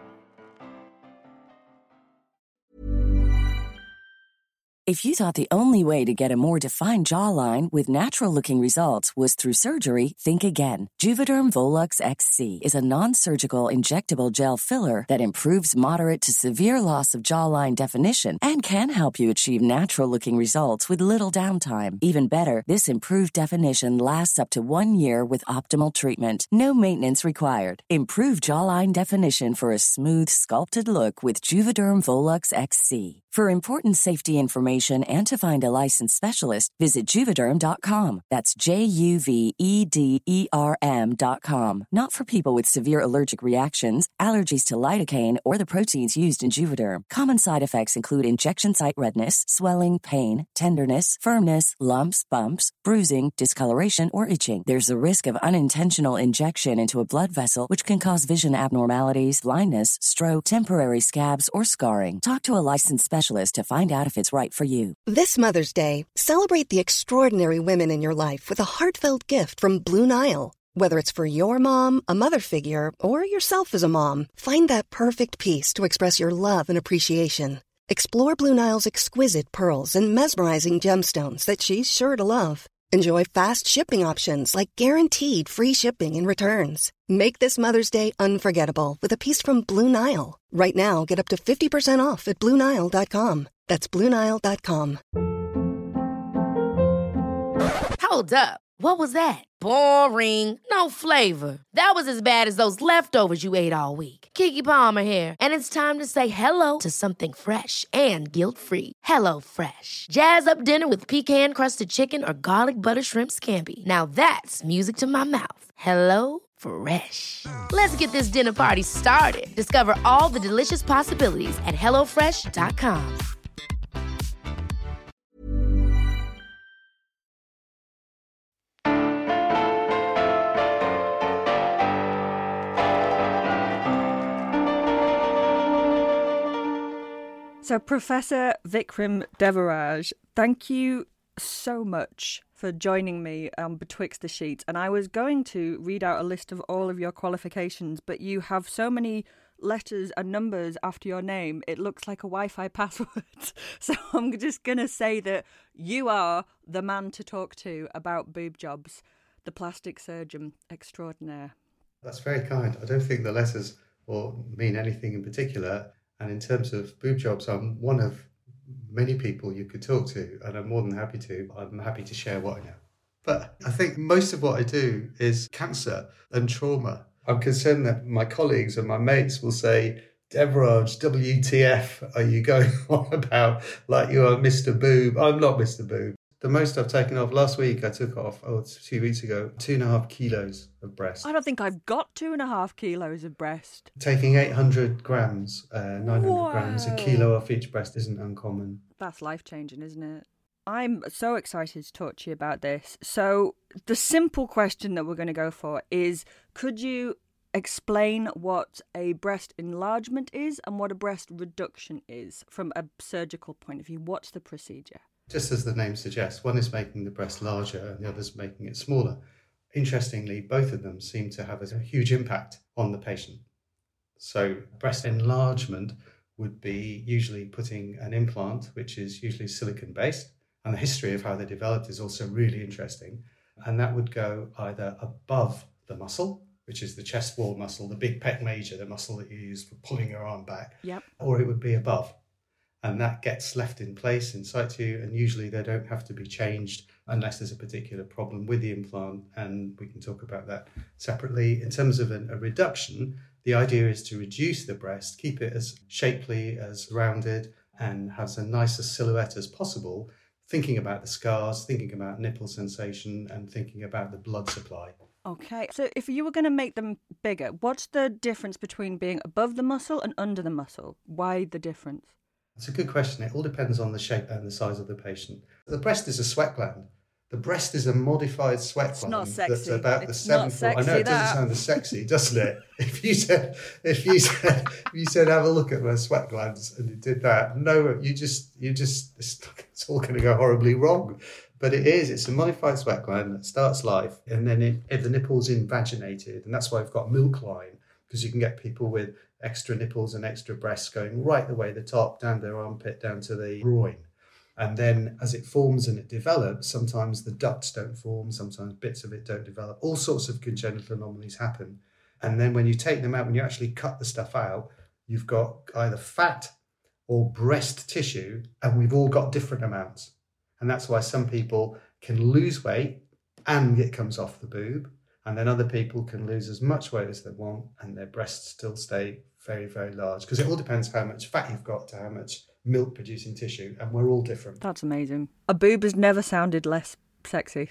If you thought the only way to get a more defined jawline with natural-looking results was through surgery, think again. Juvederm Volux XC is a non-surgical injectable gel filler that improves moderate to severe loss of jawline definition and can help you achieve natural-looking results with little downtime. Even better, this improved definition lasts up to 1 year with optimal treatment. No maintenance required. Improve jawline definition for a smooth, sculpted look with Juvederm Volux XC. For important safety information and to find a licensed specialist, visit Juvederm.com. That's Juvederm.com. Not for people with severe allergic reactions, allergies to lidocaine, or the proteins used in Juvederm. Common side effects include injection site redness, swelling, pain, tenderness, firmness, lumps, bumps, bruising, discoloration, or itching. There's a risk of unintentional injection into a blood vessel, which can cause vision abnormalities, blindness, stroke, temporary scabs, or scarring. Talk to a licensed specialist to find out if it's right for you. This Mother's Day, celebrate the extraordinary women in your life with a heartfelt gift from Blue Nile. Whether it's for your mom, a mother figure, or yourself as a mom, find that perfect piece to express your love and appreciation. Explore Blue Nile's exquisite pearls and mesmerizing gemstones that she's sure to love. Enjoy fast shipping options like guaranteed free shipping and returns. Make this Mother's Day unforgettable with a piece from Blue Nile. Right now, get up to 50% off at BlueNile.com. That's BlueNile.com. Hold up. What was that? Boring. No flavor. That was as bad as those leftovers you ate all week. Keke Palmer here, and it's time to say hello to something fresh and guilt-free. Hello Fresh. Jazz up dinner with pecan-crusted chicken or garlic butter shrimp scampi. Now that's music to my mouth. Hello Fresh. Let's get this dinner party started. Discover all the delicious possibilities at hellofresh.com. So, Professor Vikram Devaraj, thank you so much for joining me Betwixt the Sheets. And I was going to read out a list of all of your qualifications, but you have so many letters and numbers after your name, it looks like a Wi-Fi password. So I'm just going to say that you are the man to talk to about boob jobs, the plastic surgeon extraordinaire. That's very kind. I don't think the letters will mean anything in particular. And in terms of boob jobs, I'm one of many people you could talk to, and I'm more than happy to. I'm happy to share what I know. But I think most of what I do is cancer and trauma. I'm concerned that my colleagues and my mates will say, Devaraj, WTF are you going on about like you are Mr. Boob? I'm not Mr. Boob. The most I've taken off, last week I took off, 2 weeks ago, 2.5 kilos of breast. I don't think I've got 2.5 kilos of breast. Taking 800 grams, 900 grams, a kilo off each breast isn't uncommon. That's life-changing, isn't it? I'm so excited to talk to you about this. So the simple question that we're going to go for is, could you explain what a breast enlargement is and what a breast reduction is from a surgical point of view? What's the procedure? Just as the name suggests, one is making the breast larger and the other is making it smaller. Interestingly, both of them seem to have a huge impact on the patient. So breast enlargement would be usually putting an implant, which is usually silicone-based, and the history of how they developed is also really interesting. And that would go either above the muscle, which is the chest wall muscle, the big pec major, the muscle that you use for pulling your arm back, or it would be above. And that gets left in place in situ, and usually they don't have to be changed unless there's a particular problem with the implant, and we can talk about that separately. In terms of a reduction, the idea is to reduce the breast, keep it as shapely, as rounded, and has a nicer silhouette as possible, thinking about the scars, thinking about nipple sensation, and thinking about the blood supply. Okay, so if you were going to make them bigger, what's the difference between being above the muscle and under the muscle? Why the difference? That's a good question. It all depends on the shape and the size of the patient. The breast is a sweat gland. The breast is a modified sweat gland. Not sexy. That's about it's the 7 foot. I know it doesn't sound as sexy, doesn't it? If you said, have a look at my sweat glands, and you did that, no, it's all going to go horribly wrong. But it's a modified sweat gland that starts life, and then if the nipple's invaginated, and that's why I've got milk line, because you can get people with extra nipples and extra breasts going right the way to the top, down their armpit, down to the groin. And then as it forms and it develops, sometimes the ducts don't form, sometimes bits of it don't develop. All sorts of congenital anomalies happen. And then when you take them out, when you actually cut the stuff out, you've got either fat or breast tissue, and we've all got different amounts. And that's why some people can lose weight and it comes off the boob. And then other people can lose as much weight as they want and their breasts still stay very, very large. Because it all depends how much fat you've got to how much milk-producing tissue. And we're all different. That's amazing. A boob has never sounded less sexy.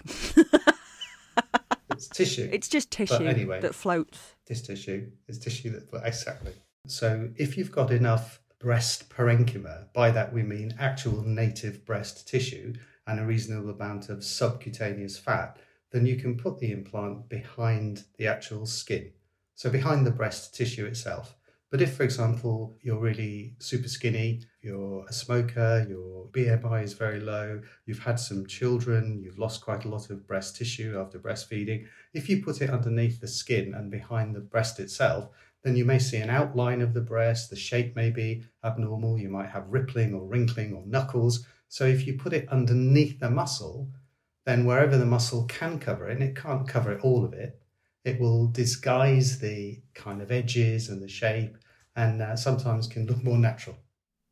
It's tissue. It's just tissue that floats. This tissue is tissue that floats. Exactly. So if you've got enough breast parenchyma, by that we mean actual native breast tissue and a reasonable amount of subcutaneous fat, then you can put the implant behind the actual skin, so behind the breast tissue itself. But if, for example, you're really super skinny, you're a smoker, your BMI is very low, you've had some children, you've lost quite a lot of breast tissue after breastfeeding, if you put it underneath the skin and behind the breast itself, then you may see an outline of the breast, the shape may be abnormal, you might have rippling or wrinkling or knuckles. So if you put it underneath the muscle, then wherever the muscle can cover it, and it can't cover it all of it, it will disguise the kind of edges and the shape, and sometimes can look more natural.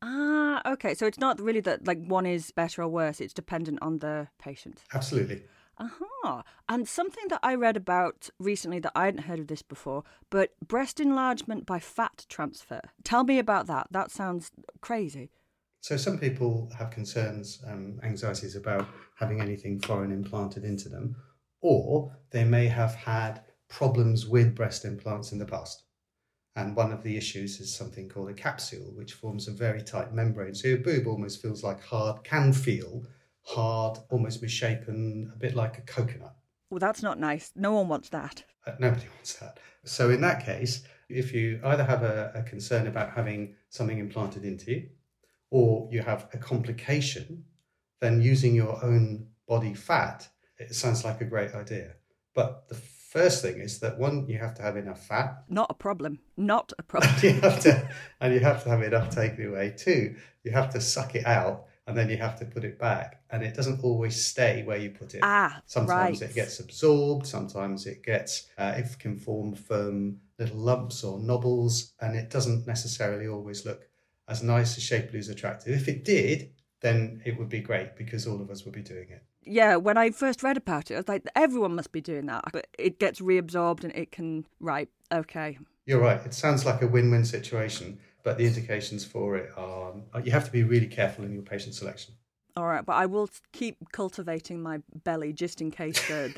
Okay. So it's not really that like one is better or worse, it's dependent on the patient. Absolutely. Aha. And something that I read about recently that I hadn't heard of this before, but breast enlargement by fat transfer. Tell me about that. That sounds crazy. So some people have concerns, anxieties about having anything foreign implanted into them, or they may have had problems with breast implants in the past. And one of the issues is something called a capsule, which forms a very tight membrane. So your boob almost feels like hard, can feel hard, almost misshapen, a bit like a coconut. Well, that's not nice. No one wants that. Nobody wants that. So in that case, if you either have a concern about having something implanted into you, or you have a complication, then using your own body fat, it sounds like a great idea. But the first thing is that, one, you have to have enough fat. Not a problem. Not a problem. you have to have enough taken away. Two, you have to suck it out, and then you have to put it back. And it doesn't always stay where you put it. Sometimes it gets absorbed. Sometimes it can form firm little lumps or knobbles, and it doesn't necessarily always look as nice, as shapely, as attractive. If it did, then it would be great because all of us would be doing it. Yeah, when I first read about it, I was like, everyone must be doing that. But it gets reabsorbed and it can, right, okay. You're right. It sounds like a win-win situation, but the indications for it are, you have to be really careful in your patient selection. All right, but I will keep cultivating my belly just in case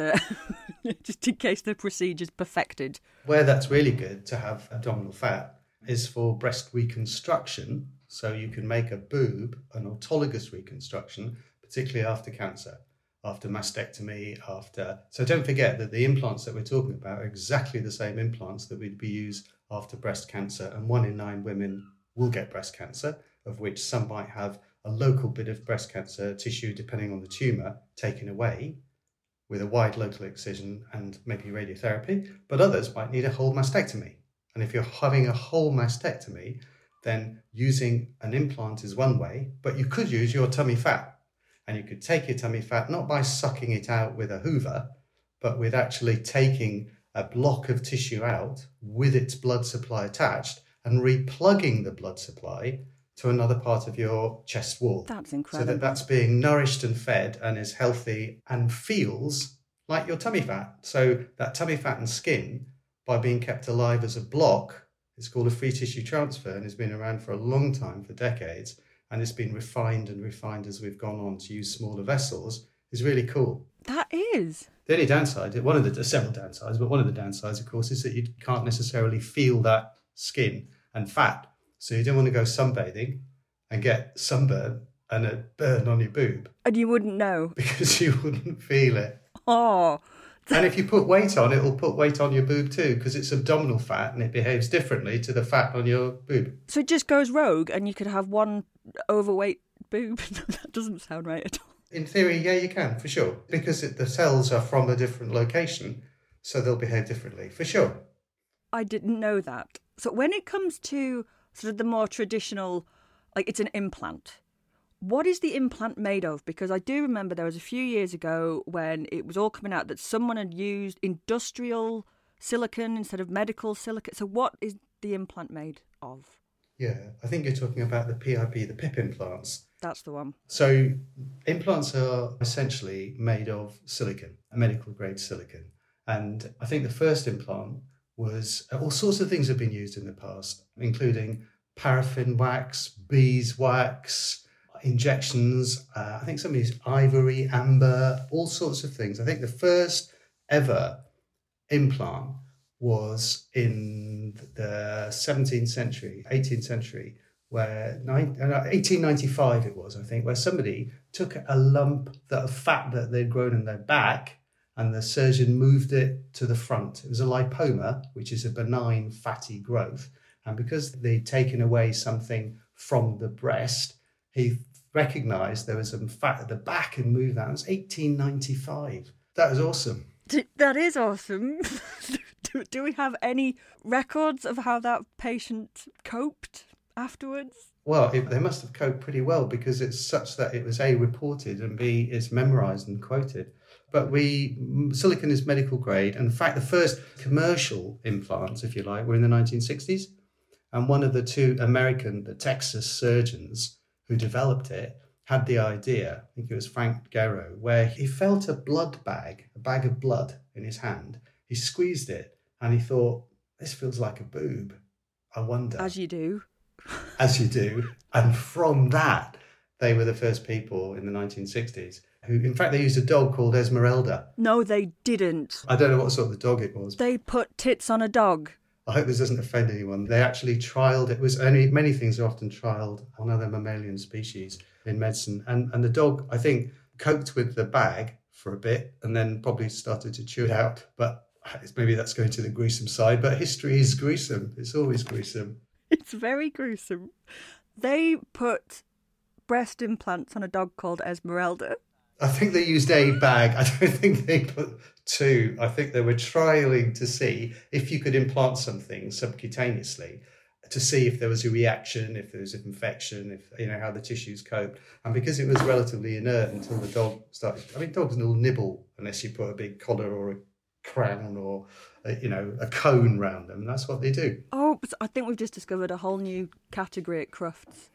just in case the procedure's perfected. Where that's really good to have abdominal fat is for breast reconstruction. So you can make a boob an autologous reconstruction, particularly after cancer, after mastectomy, So don't forget that the implants that we're talking about are exactly the same implants that would be used after breast cancer. And 1 in 9 women will get breast cancer, of which some might have a local bit of breast cancer tissue, depending on the tumour, taken away with a wide local excision and maybe radiotherapy. But others might need a whole mastectomy. And if you're having a whole mastectomy, then using an implant is one way, but you could use your tummy fat. And you could take your tummy fat, not by sucking it out with a hoover, but with actually taking a block of tissue out with its blood supply attached and replugging the blood supply to another part of your chest wall. That's incredible. So that's being nourished and fed and is healthy and feels like your tummy fat. So that tummy fat and skin, by being kept alive as a block, it's called a free tissue transfer and has been around for a long time, for decades, and it's been refined and refined as we've gone on to use smaller vessels, is really cool. That is. The only downside, several downsides, but one of the downsides, of course, is that you can't necessarily feel that skin and fat. So you don't want to go sunbathing and get sunburn and a burn on your boob. And you wouldn't know. Because you wouldn't feel it. Oh. And if you put weight on, it will put weight on your boob too, because it's abdominal fat and it behaves differently to the fat on your boob. So it just goes rogue and you could have one overweight boob? That doesn't sound right at all. In theory, yeah, you can, for sure. Because the cells are from a different location, so they'll behave differently, for sure. I didn't know that. So when it comes to sort of the more traditional, like it's an implant, what is the implant made of? Because I do remember there was a few years ago when it was all coming out that someone had used industrial silicone instead of medical silicone. So what is the implant made of? Yeah, I think you're talking about the PIP, the PIP implants. That's the one. So implants are essentially made of silicone, medical grade silicone. And I think the first implant was, all sorts of things have been used in the past, including paraffin wax, beeswax, injections. I think some use ivory, amber, all sorts of things. I think the first ever implant was in the 17th century, 18th century, where 1895 it was, I think, where somebody took a lump of fat that they'd grown in their back and the surgeon moved it to the front. It was a lipoma, which is a benign fatty growth. And because they'd taken away something from the breast, he recognised there was some fat at the back and moved that. It was 1895. That was awesome. That is awesome. Do we have any records of how that patient coped afterwards? Well, they must have coped pretty well because it's such that it was A, reported, and B, it's memorised and quoted. But silicone is medical grade. And in fact, the first commercial implants, if you like, were in the 1960s. And one of the two the Texas surgeons who developed it had the idea, I think it was Frank Gehrow, where he felt a bag of blood in his hand. He squeezed it and he thought, this feels like a boob. I wonder. As you do. As you do. And from that, they were the first people in the 1960s who, in fact, they used a dog called Esmeralda. No, they didn't. I don't know what sort of dog it was. They put tits on a dog. I hope this doesn't offend anyone. They actually trialled, it was only, many things are often trialled on other mammalian species in medicine. And the dog, I think, coped with the bag for a bit and then probably started to chew it out. But maybe that's going to the gruesome side. But history is gruesome. It's always gruesome. It's very gruesome. They put breast implants on a dog called Esmeralda. I think they used a bag. I don't think they put two. I think they were trialling to see if you could implant something subcutaneously to see if there was a reaction, if there was an infection, if, you know, how the tissues coped. And because it was relatively inert until the dog started, I mean, dogs will nibble unless you put a big collar or a crown or, a cone round them. That's what they do. Oh, I think we've just discovered a whole new category at Crufts.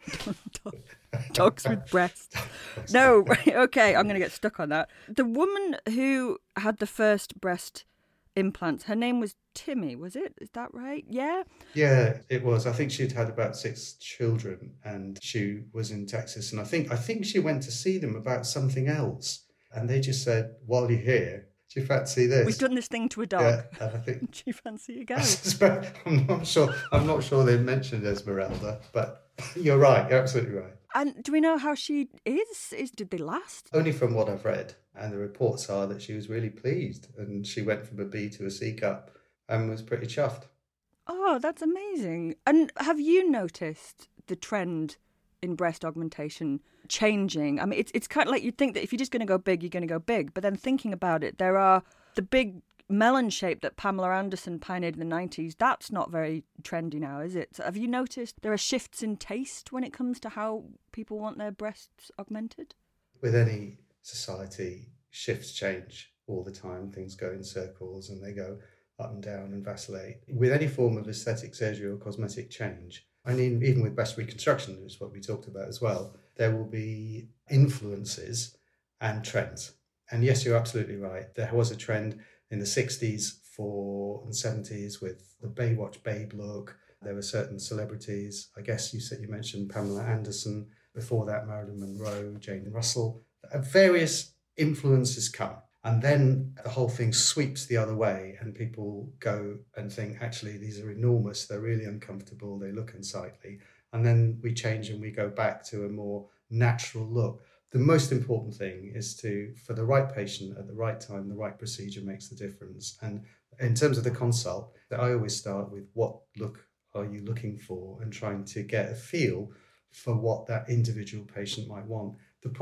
Dogs with breasts. No, okay, I'm going to get stuck on that. The woman who had the first breast implants, her name was Timmy, was it? Is that right? Yeah? Yeah, it was. I think she'd had about 6 children and she was in Texas. And I think she went to see them about something else. And they just said, while you're here, do you fancy this? We've done this thing to a dog. Yeah, and I think, do you fancy a go? I'm not sure they mentioned Esmeralda, but you're right. You're absolutely right. And do we know how she is? Did they last? Only from what I've read. And the reports are that she was really pleased. And she went from a B to a C cup and was pretty chuffed. Oh, that's amazing. And have you noticed the trend in breast augmentation changing? I mean, it's kind of like you'd think that if you're just going to go big, you're going to go big. But then thinking about it, there are the big melon shape that Pamela Anderson pioneered in the 90s. That's not very trendy now, is it? So have you noticed there are shifts in taste when it comes to how people want their breasts augmented? With any society, shifts change all the time. Things go in circles and they go up and down and vacillate. With any form of aesthetic surgery or cosmetic change, I mean, even with breast reconstruction, which is what we talked about as well, there will be influences and trends. And yes, you're absolutely right. There was a trend in the 60s and 70s with the Baywatch Babe look. There were certain celebrities. I guess you mentioned Pamela Anderson. Before that, Marilyn Monroe, Jane Russell. Various influences come. And then the whole thing sweeps the other way and people go and think, actually, these are enormous. They're really uncomfortable. They look unsightly. And then we change and we go back to a more natural look. The most important thing is for the right patient at the right time, the right procedure makes the difference. And in terms of the consult, I always start with what look are you looking for and trying to get a feel for what that individual patient might want.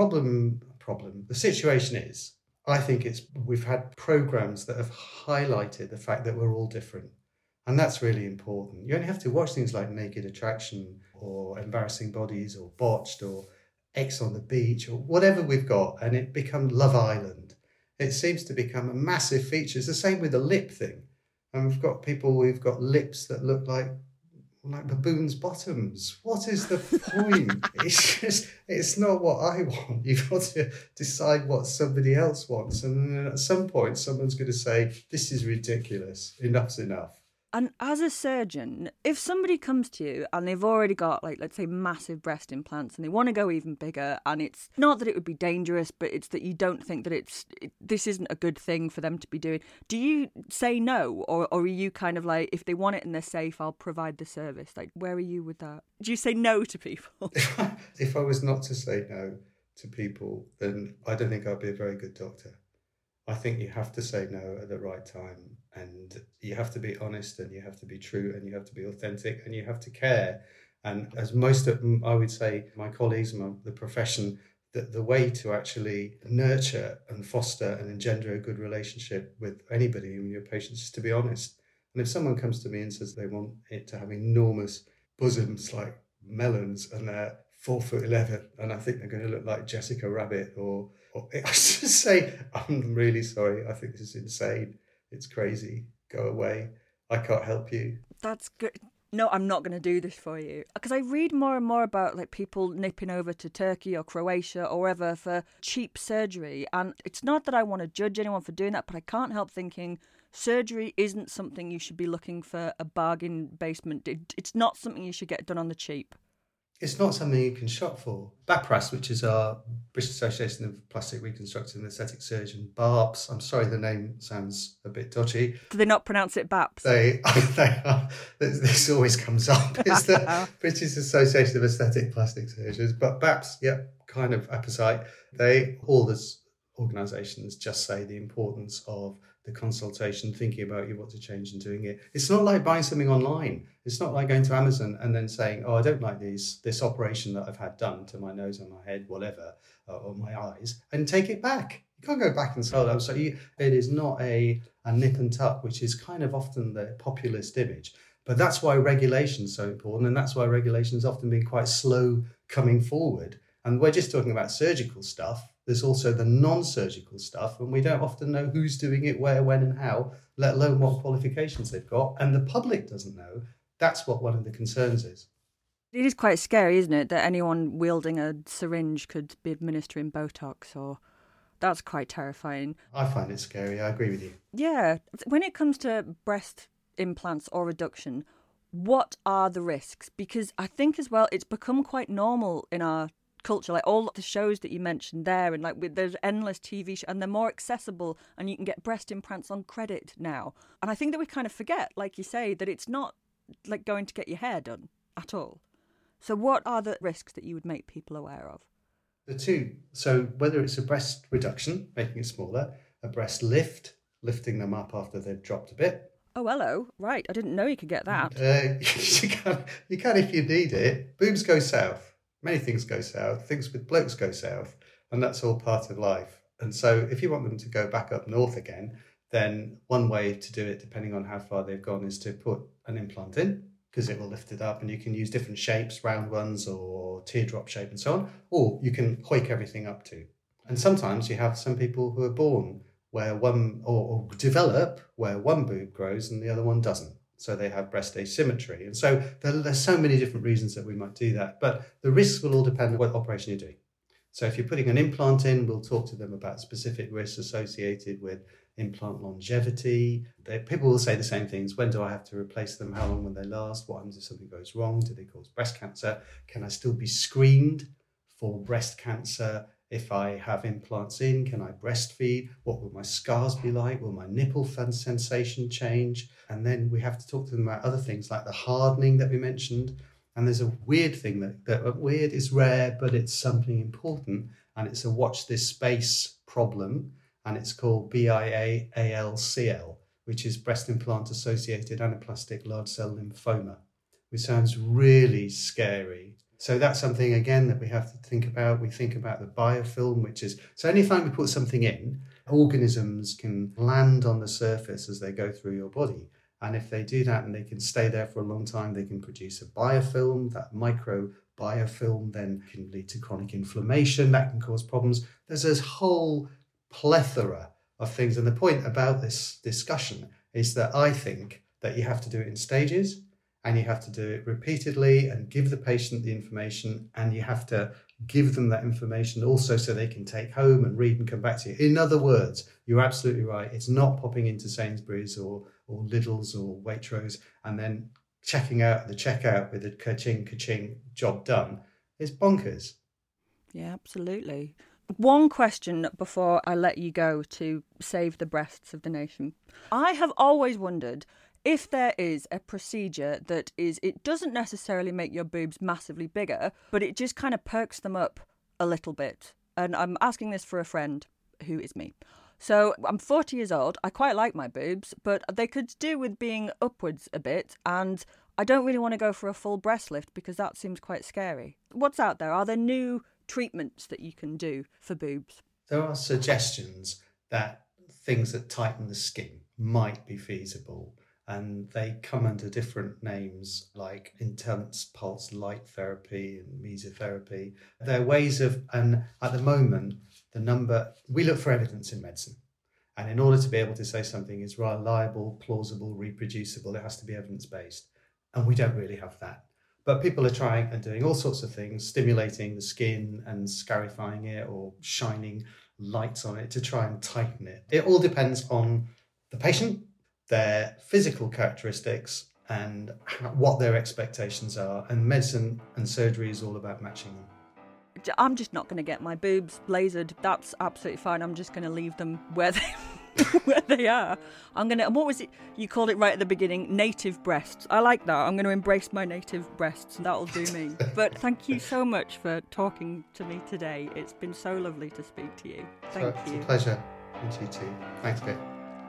The situation is, I think we've had programs that have highlighted the fact that we're all different. And that's really important. You only have to watch things like Naked Attraction or Embarrassing Bodies or Botched or X on the Beach or whatever we've got, and it becomes Love Island. It seems to become a massive feature. It's the same with the lip thing. And we've got people who've got lips that look like baboons' bottoms. What is the point? It's not what I want. You've got to decide what somebody else wants. And then at some point, someone's going to say, this is ridiculous. Enough's enough. And as a surgeon, if somebody comes to you and they've already got, let's say, massive breast implants and they want to go even bigger, and it's not that it would be dangerous, but it's that you don't think that this isn't a good thing for them to be doing, do you say no? Or are you kind of like, if they want it and they're safe, I'll provide the service? Like, where are you with that? Do you say no to people? If I was not to say no to people, then I don't think I'd be a very good doctor. I think you have to say no at the right time, and you have to be honest, and you have to be true, and you have to be authentic, and you have to care. And as most of I would say, my colleagues, the profession, that the way to actually nurture and foster and engender a good relationship with anybody and your patients is to be honest. And if someone comes to me and says they want it to have enormous bosoms like melons and they're 4'11", and I think they're going to look like Jessica Rabbit, or I just say, I'm really sorry, I think this is insane. It's crazy. Go away. I can't help you. That's good. no, I'm not going to do this for you. Because I read more and more about like people nipping over to Turkey or Croatia or wherever for cheap surgery. And it's not that I want to judge anyone for doing that, but I can't help thinking surgery isn't something you should be looking for a bargain basement. It's not something you should get done on the cheap. It's not something you can shop for. BAPRAS, which is our British Association of Plastic Reconstructive and Aesthetic Surgeon, BARPS. I'm sorry, the name sounds a bit dodgy. Do they not pronounce it BAPS? They are. This always comes up. It's the British Association of Aesthetic Plastic Surgeons. But BAPS, kind of apposite. All those organisations just say the importance of the consultation, thinking about what to change and doing it. It's not like buying something online. It's not like going to Amazon and then saying, I don't like this operation that I've had done to my nose or my head, whatever, or my eyes, and take it back. You can't go back and say, So it is not a nip and tuck, which is kind of often the populist image. But that's why regulation is so important, and that's why regulation has often been quite slow coming forward. And we're just talking about surgical stuff. There's also the non-surgical stuff, and we don't often know who's doing it, where, when, and how, let alone what qualifications they've got. And the public doesn't know. That's what one of the concerns is. It is quite scary, isn't it, that anyone wielding a syringe could be administering Botox, or that's quite terrifying. I find it scary. I agree with you. Yeah. When it comes to breast implants or reduction, what are the risks? Because I think as well, it's become quite normal in our culture, like all the shows that you mentioned there, and there's endless TV shows, and they're more accessible, and you can get breast implants on credit now. And I think that we kind of forget, like you say, that it's not like going to get your hair done at all. So what are the risks that you would make people aware of? The two. So whether it's a breast reduction, making it smaller, a breast lift, lifting them up after they've dropped a bit. Oh, hello. Right. I didn't know you could get that. You can if you need it. Boobs go south. Many things go south. Things with blokes go south. And that's all part of life. And so if you want them to go back up north again, then one way to do it, depending on how far they've gone, is to put an implant in, because it will lift it up, and you can use different shapes, round ones or teardrop shape and so on. Or you can hoik everything up to. And sometimes you have some people who are born where one, or develop where one boob grows and the other one doesn't. So they have breast asymmetry. And so there's so many different reasons that we might do that. But the risks will all depend on what operation you're doing. So if you're putting an implant in, we'll talk to them about specific risks associated with implant longevity. People will say the same things. When do I have to replace them? How long will they last? What happens if something goes wrong? Do they cause breast cancer? Can I still be screened for breast cancer if I have implants in? Can I breastfeed? What will my scars be like? Will my nipple sensation change? And then we have to talk to them about other things like the hardening that we mentioned. And there's a weird thing that weird is rare, but it's something important. And it's a watch this space problem. And it's called BIALCL, which is breast implant associated anaplastic large cell lymphoma, which sounds really scary. So that's something, again, that we have to think about. We think about the biofilm, which is, so anytime we put something in, organisms can land on the surface as they go through your body. And if they do that and they can stay there for a long time, they can produce a biofilm. That microbiofilm then can lead to chronic inflammation. That can cause problems. There's this whole plethora of things. And the point about this discussion is that I think that you have to do it in stages, and you have to do it repeatedly and give the patient the information, and you have to give them that information also so they can take home and read and come back to you. In other words, you're absolutely right. It's not popping into Sainsbury's or Lidl's or Waitrose and then checking out at the checkout with a ka-ching, job done. It's bonkers. Yeah, absolutely. One question before I let you go to save the breasts of the nation. I have always wondered if there is a procedure that it doesn't necessarily make your boobs massively bigger, but it just kind of perks them up a little bit. And I'm asking this for a friend who is me. So I'm 40 years old. I quite like my boobs, but they could do with being upwards a bit. And I don't really want to go for a full breast lift because that seems quite scary. What's out there? Are there new treatments that you can do for boobs? There are suggestions that things that tighten the skin might be feasible. And they come under different names like intense pulse light therapy and mesotherapy. They're ways of, and at the moment, we look for evidence in medicine. And in order to be able to say something is reliable, plausible, reproducible, it has to be evidence-based. And we don't really have that. But people are trying and doing all sorts of things, stimulating the skin and scarifying it or shining lights on it to try and tighten it. It all depends on the patient, their physical characteristics, and what their expectations are. And medicine and surgery is all about matching them. I'm just not going to get my boobs lasered. That's absolutely fine. I'm just going to leave them where they are. What was it? You called it right at the beginning, native breasts. I like that. I'm going to embrace my native breasts. That'll do me. But thank you so much for talking to me today. It's been so lovely to speak to you. Thank you. It's a pleasure. And you too. Thanks, Kate.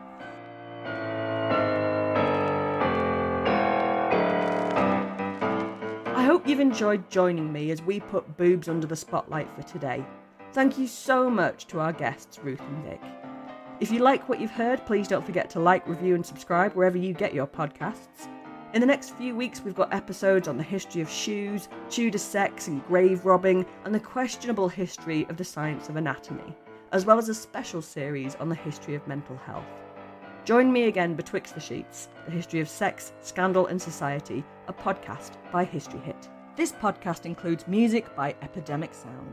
I hope you've enjoyed joining me as we put boobs under the spotlight for today. Thank you so much to our guests, Ruth and Vic. If you like what you've heard, please don't forget to like, review and subscribe wherever you get your podcasts. In the next few weeks, we've got episodes on the history of shoes, Tudor sex and grave robbing, and the questionable history of the science of anatomy, as well as a special series on the history of mental health. Join me again betwixt the sheets, the history of sex, scandal and society, a podcast by History Hit. This podcast includes music by Epidemic Sounds.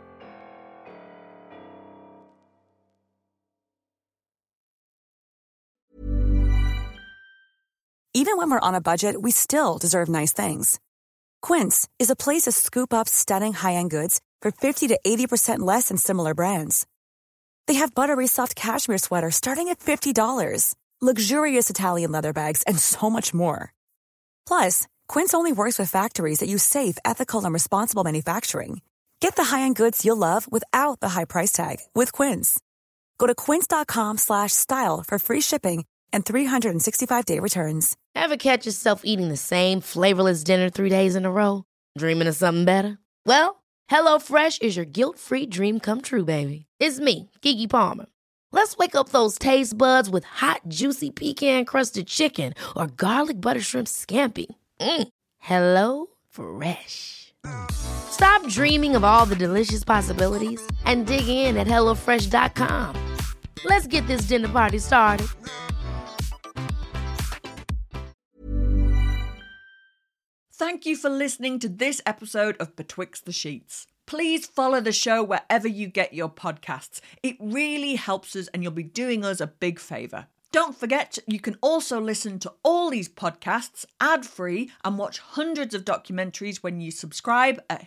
Even when we're on a budget, we still deserve nice things. Quince is a place to scoop up stunning high-end goods for 50 to 80% less than similar brands. They have buttery soft cashmere sweaters starting at $50, luxurious Italian leather bags, and so much more. Plus, Quince only works with factories that use safe, ethical, and responsible manufacturing. Get the high-end goods you'll love without the high price tag with Quince. Go to quince.com/style for free shipping and 365-day returns. Ever catch yourself eating the same flavorless dinner 3 days in a row? Dreaming of something better? Well, HelloFresh is your guilt-free dream come true, baby. It's me, Keke Palmer. Let's wake up those taste buds with hot, juicy pecan-crusted chicken or garlic butter shrimp scampi. Hello Fresh. Stop dreaming of all the delicious possibilities and dig in at HelloFresh.com. Let's get this dinner party started. Thank you for listening to this episode of Betwixt the Sheets. Please follow the show wherever you get your podcasts. It really helps us and you'll be doing us a big favour. Don't forget, you can also listen to all these podcasts ad-free and watch hundreds of documentaries when you subscribe at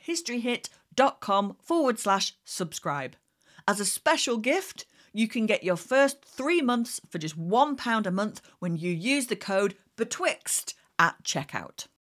historyhit.com/subscribe. As a special gift, you can get your first 3 months for just £1 a month when you use the code BETWIXT at checkout.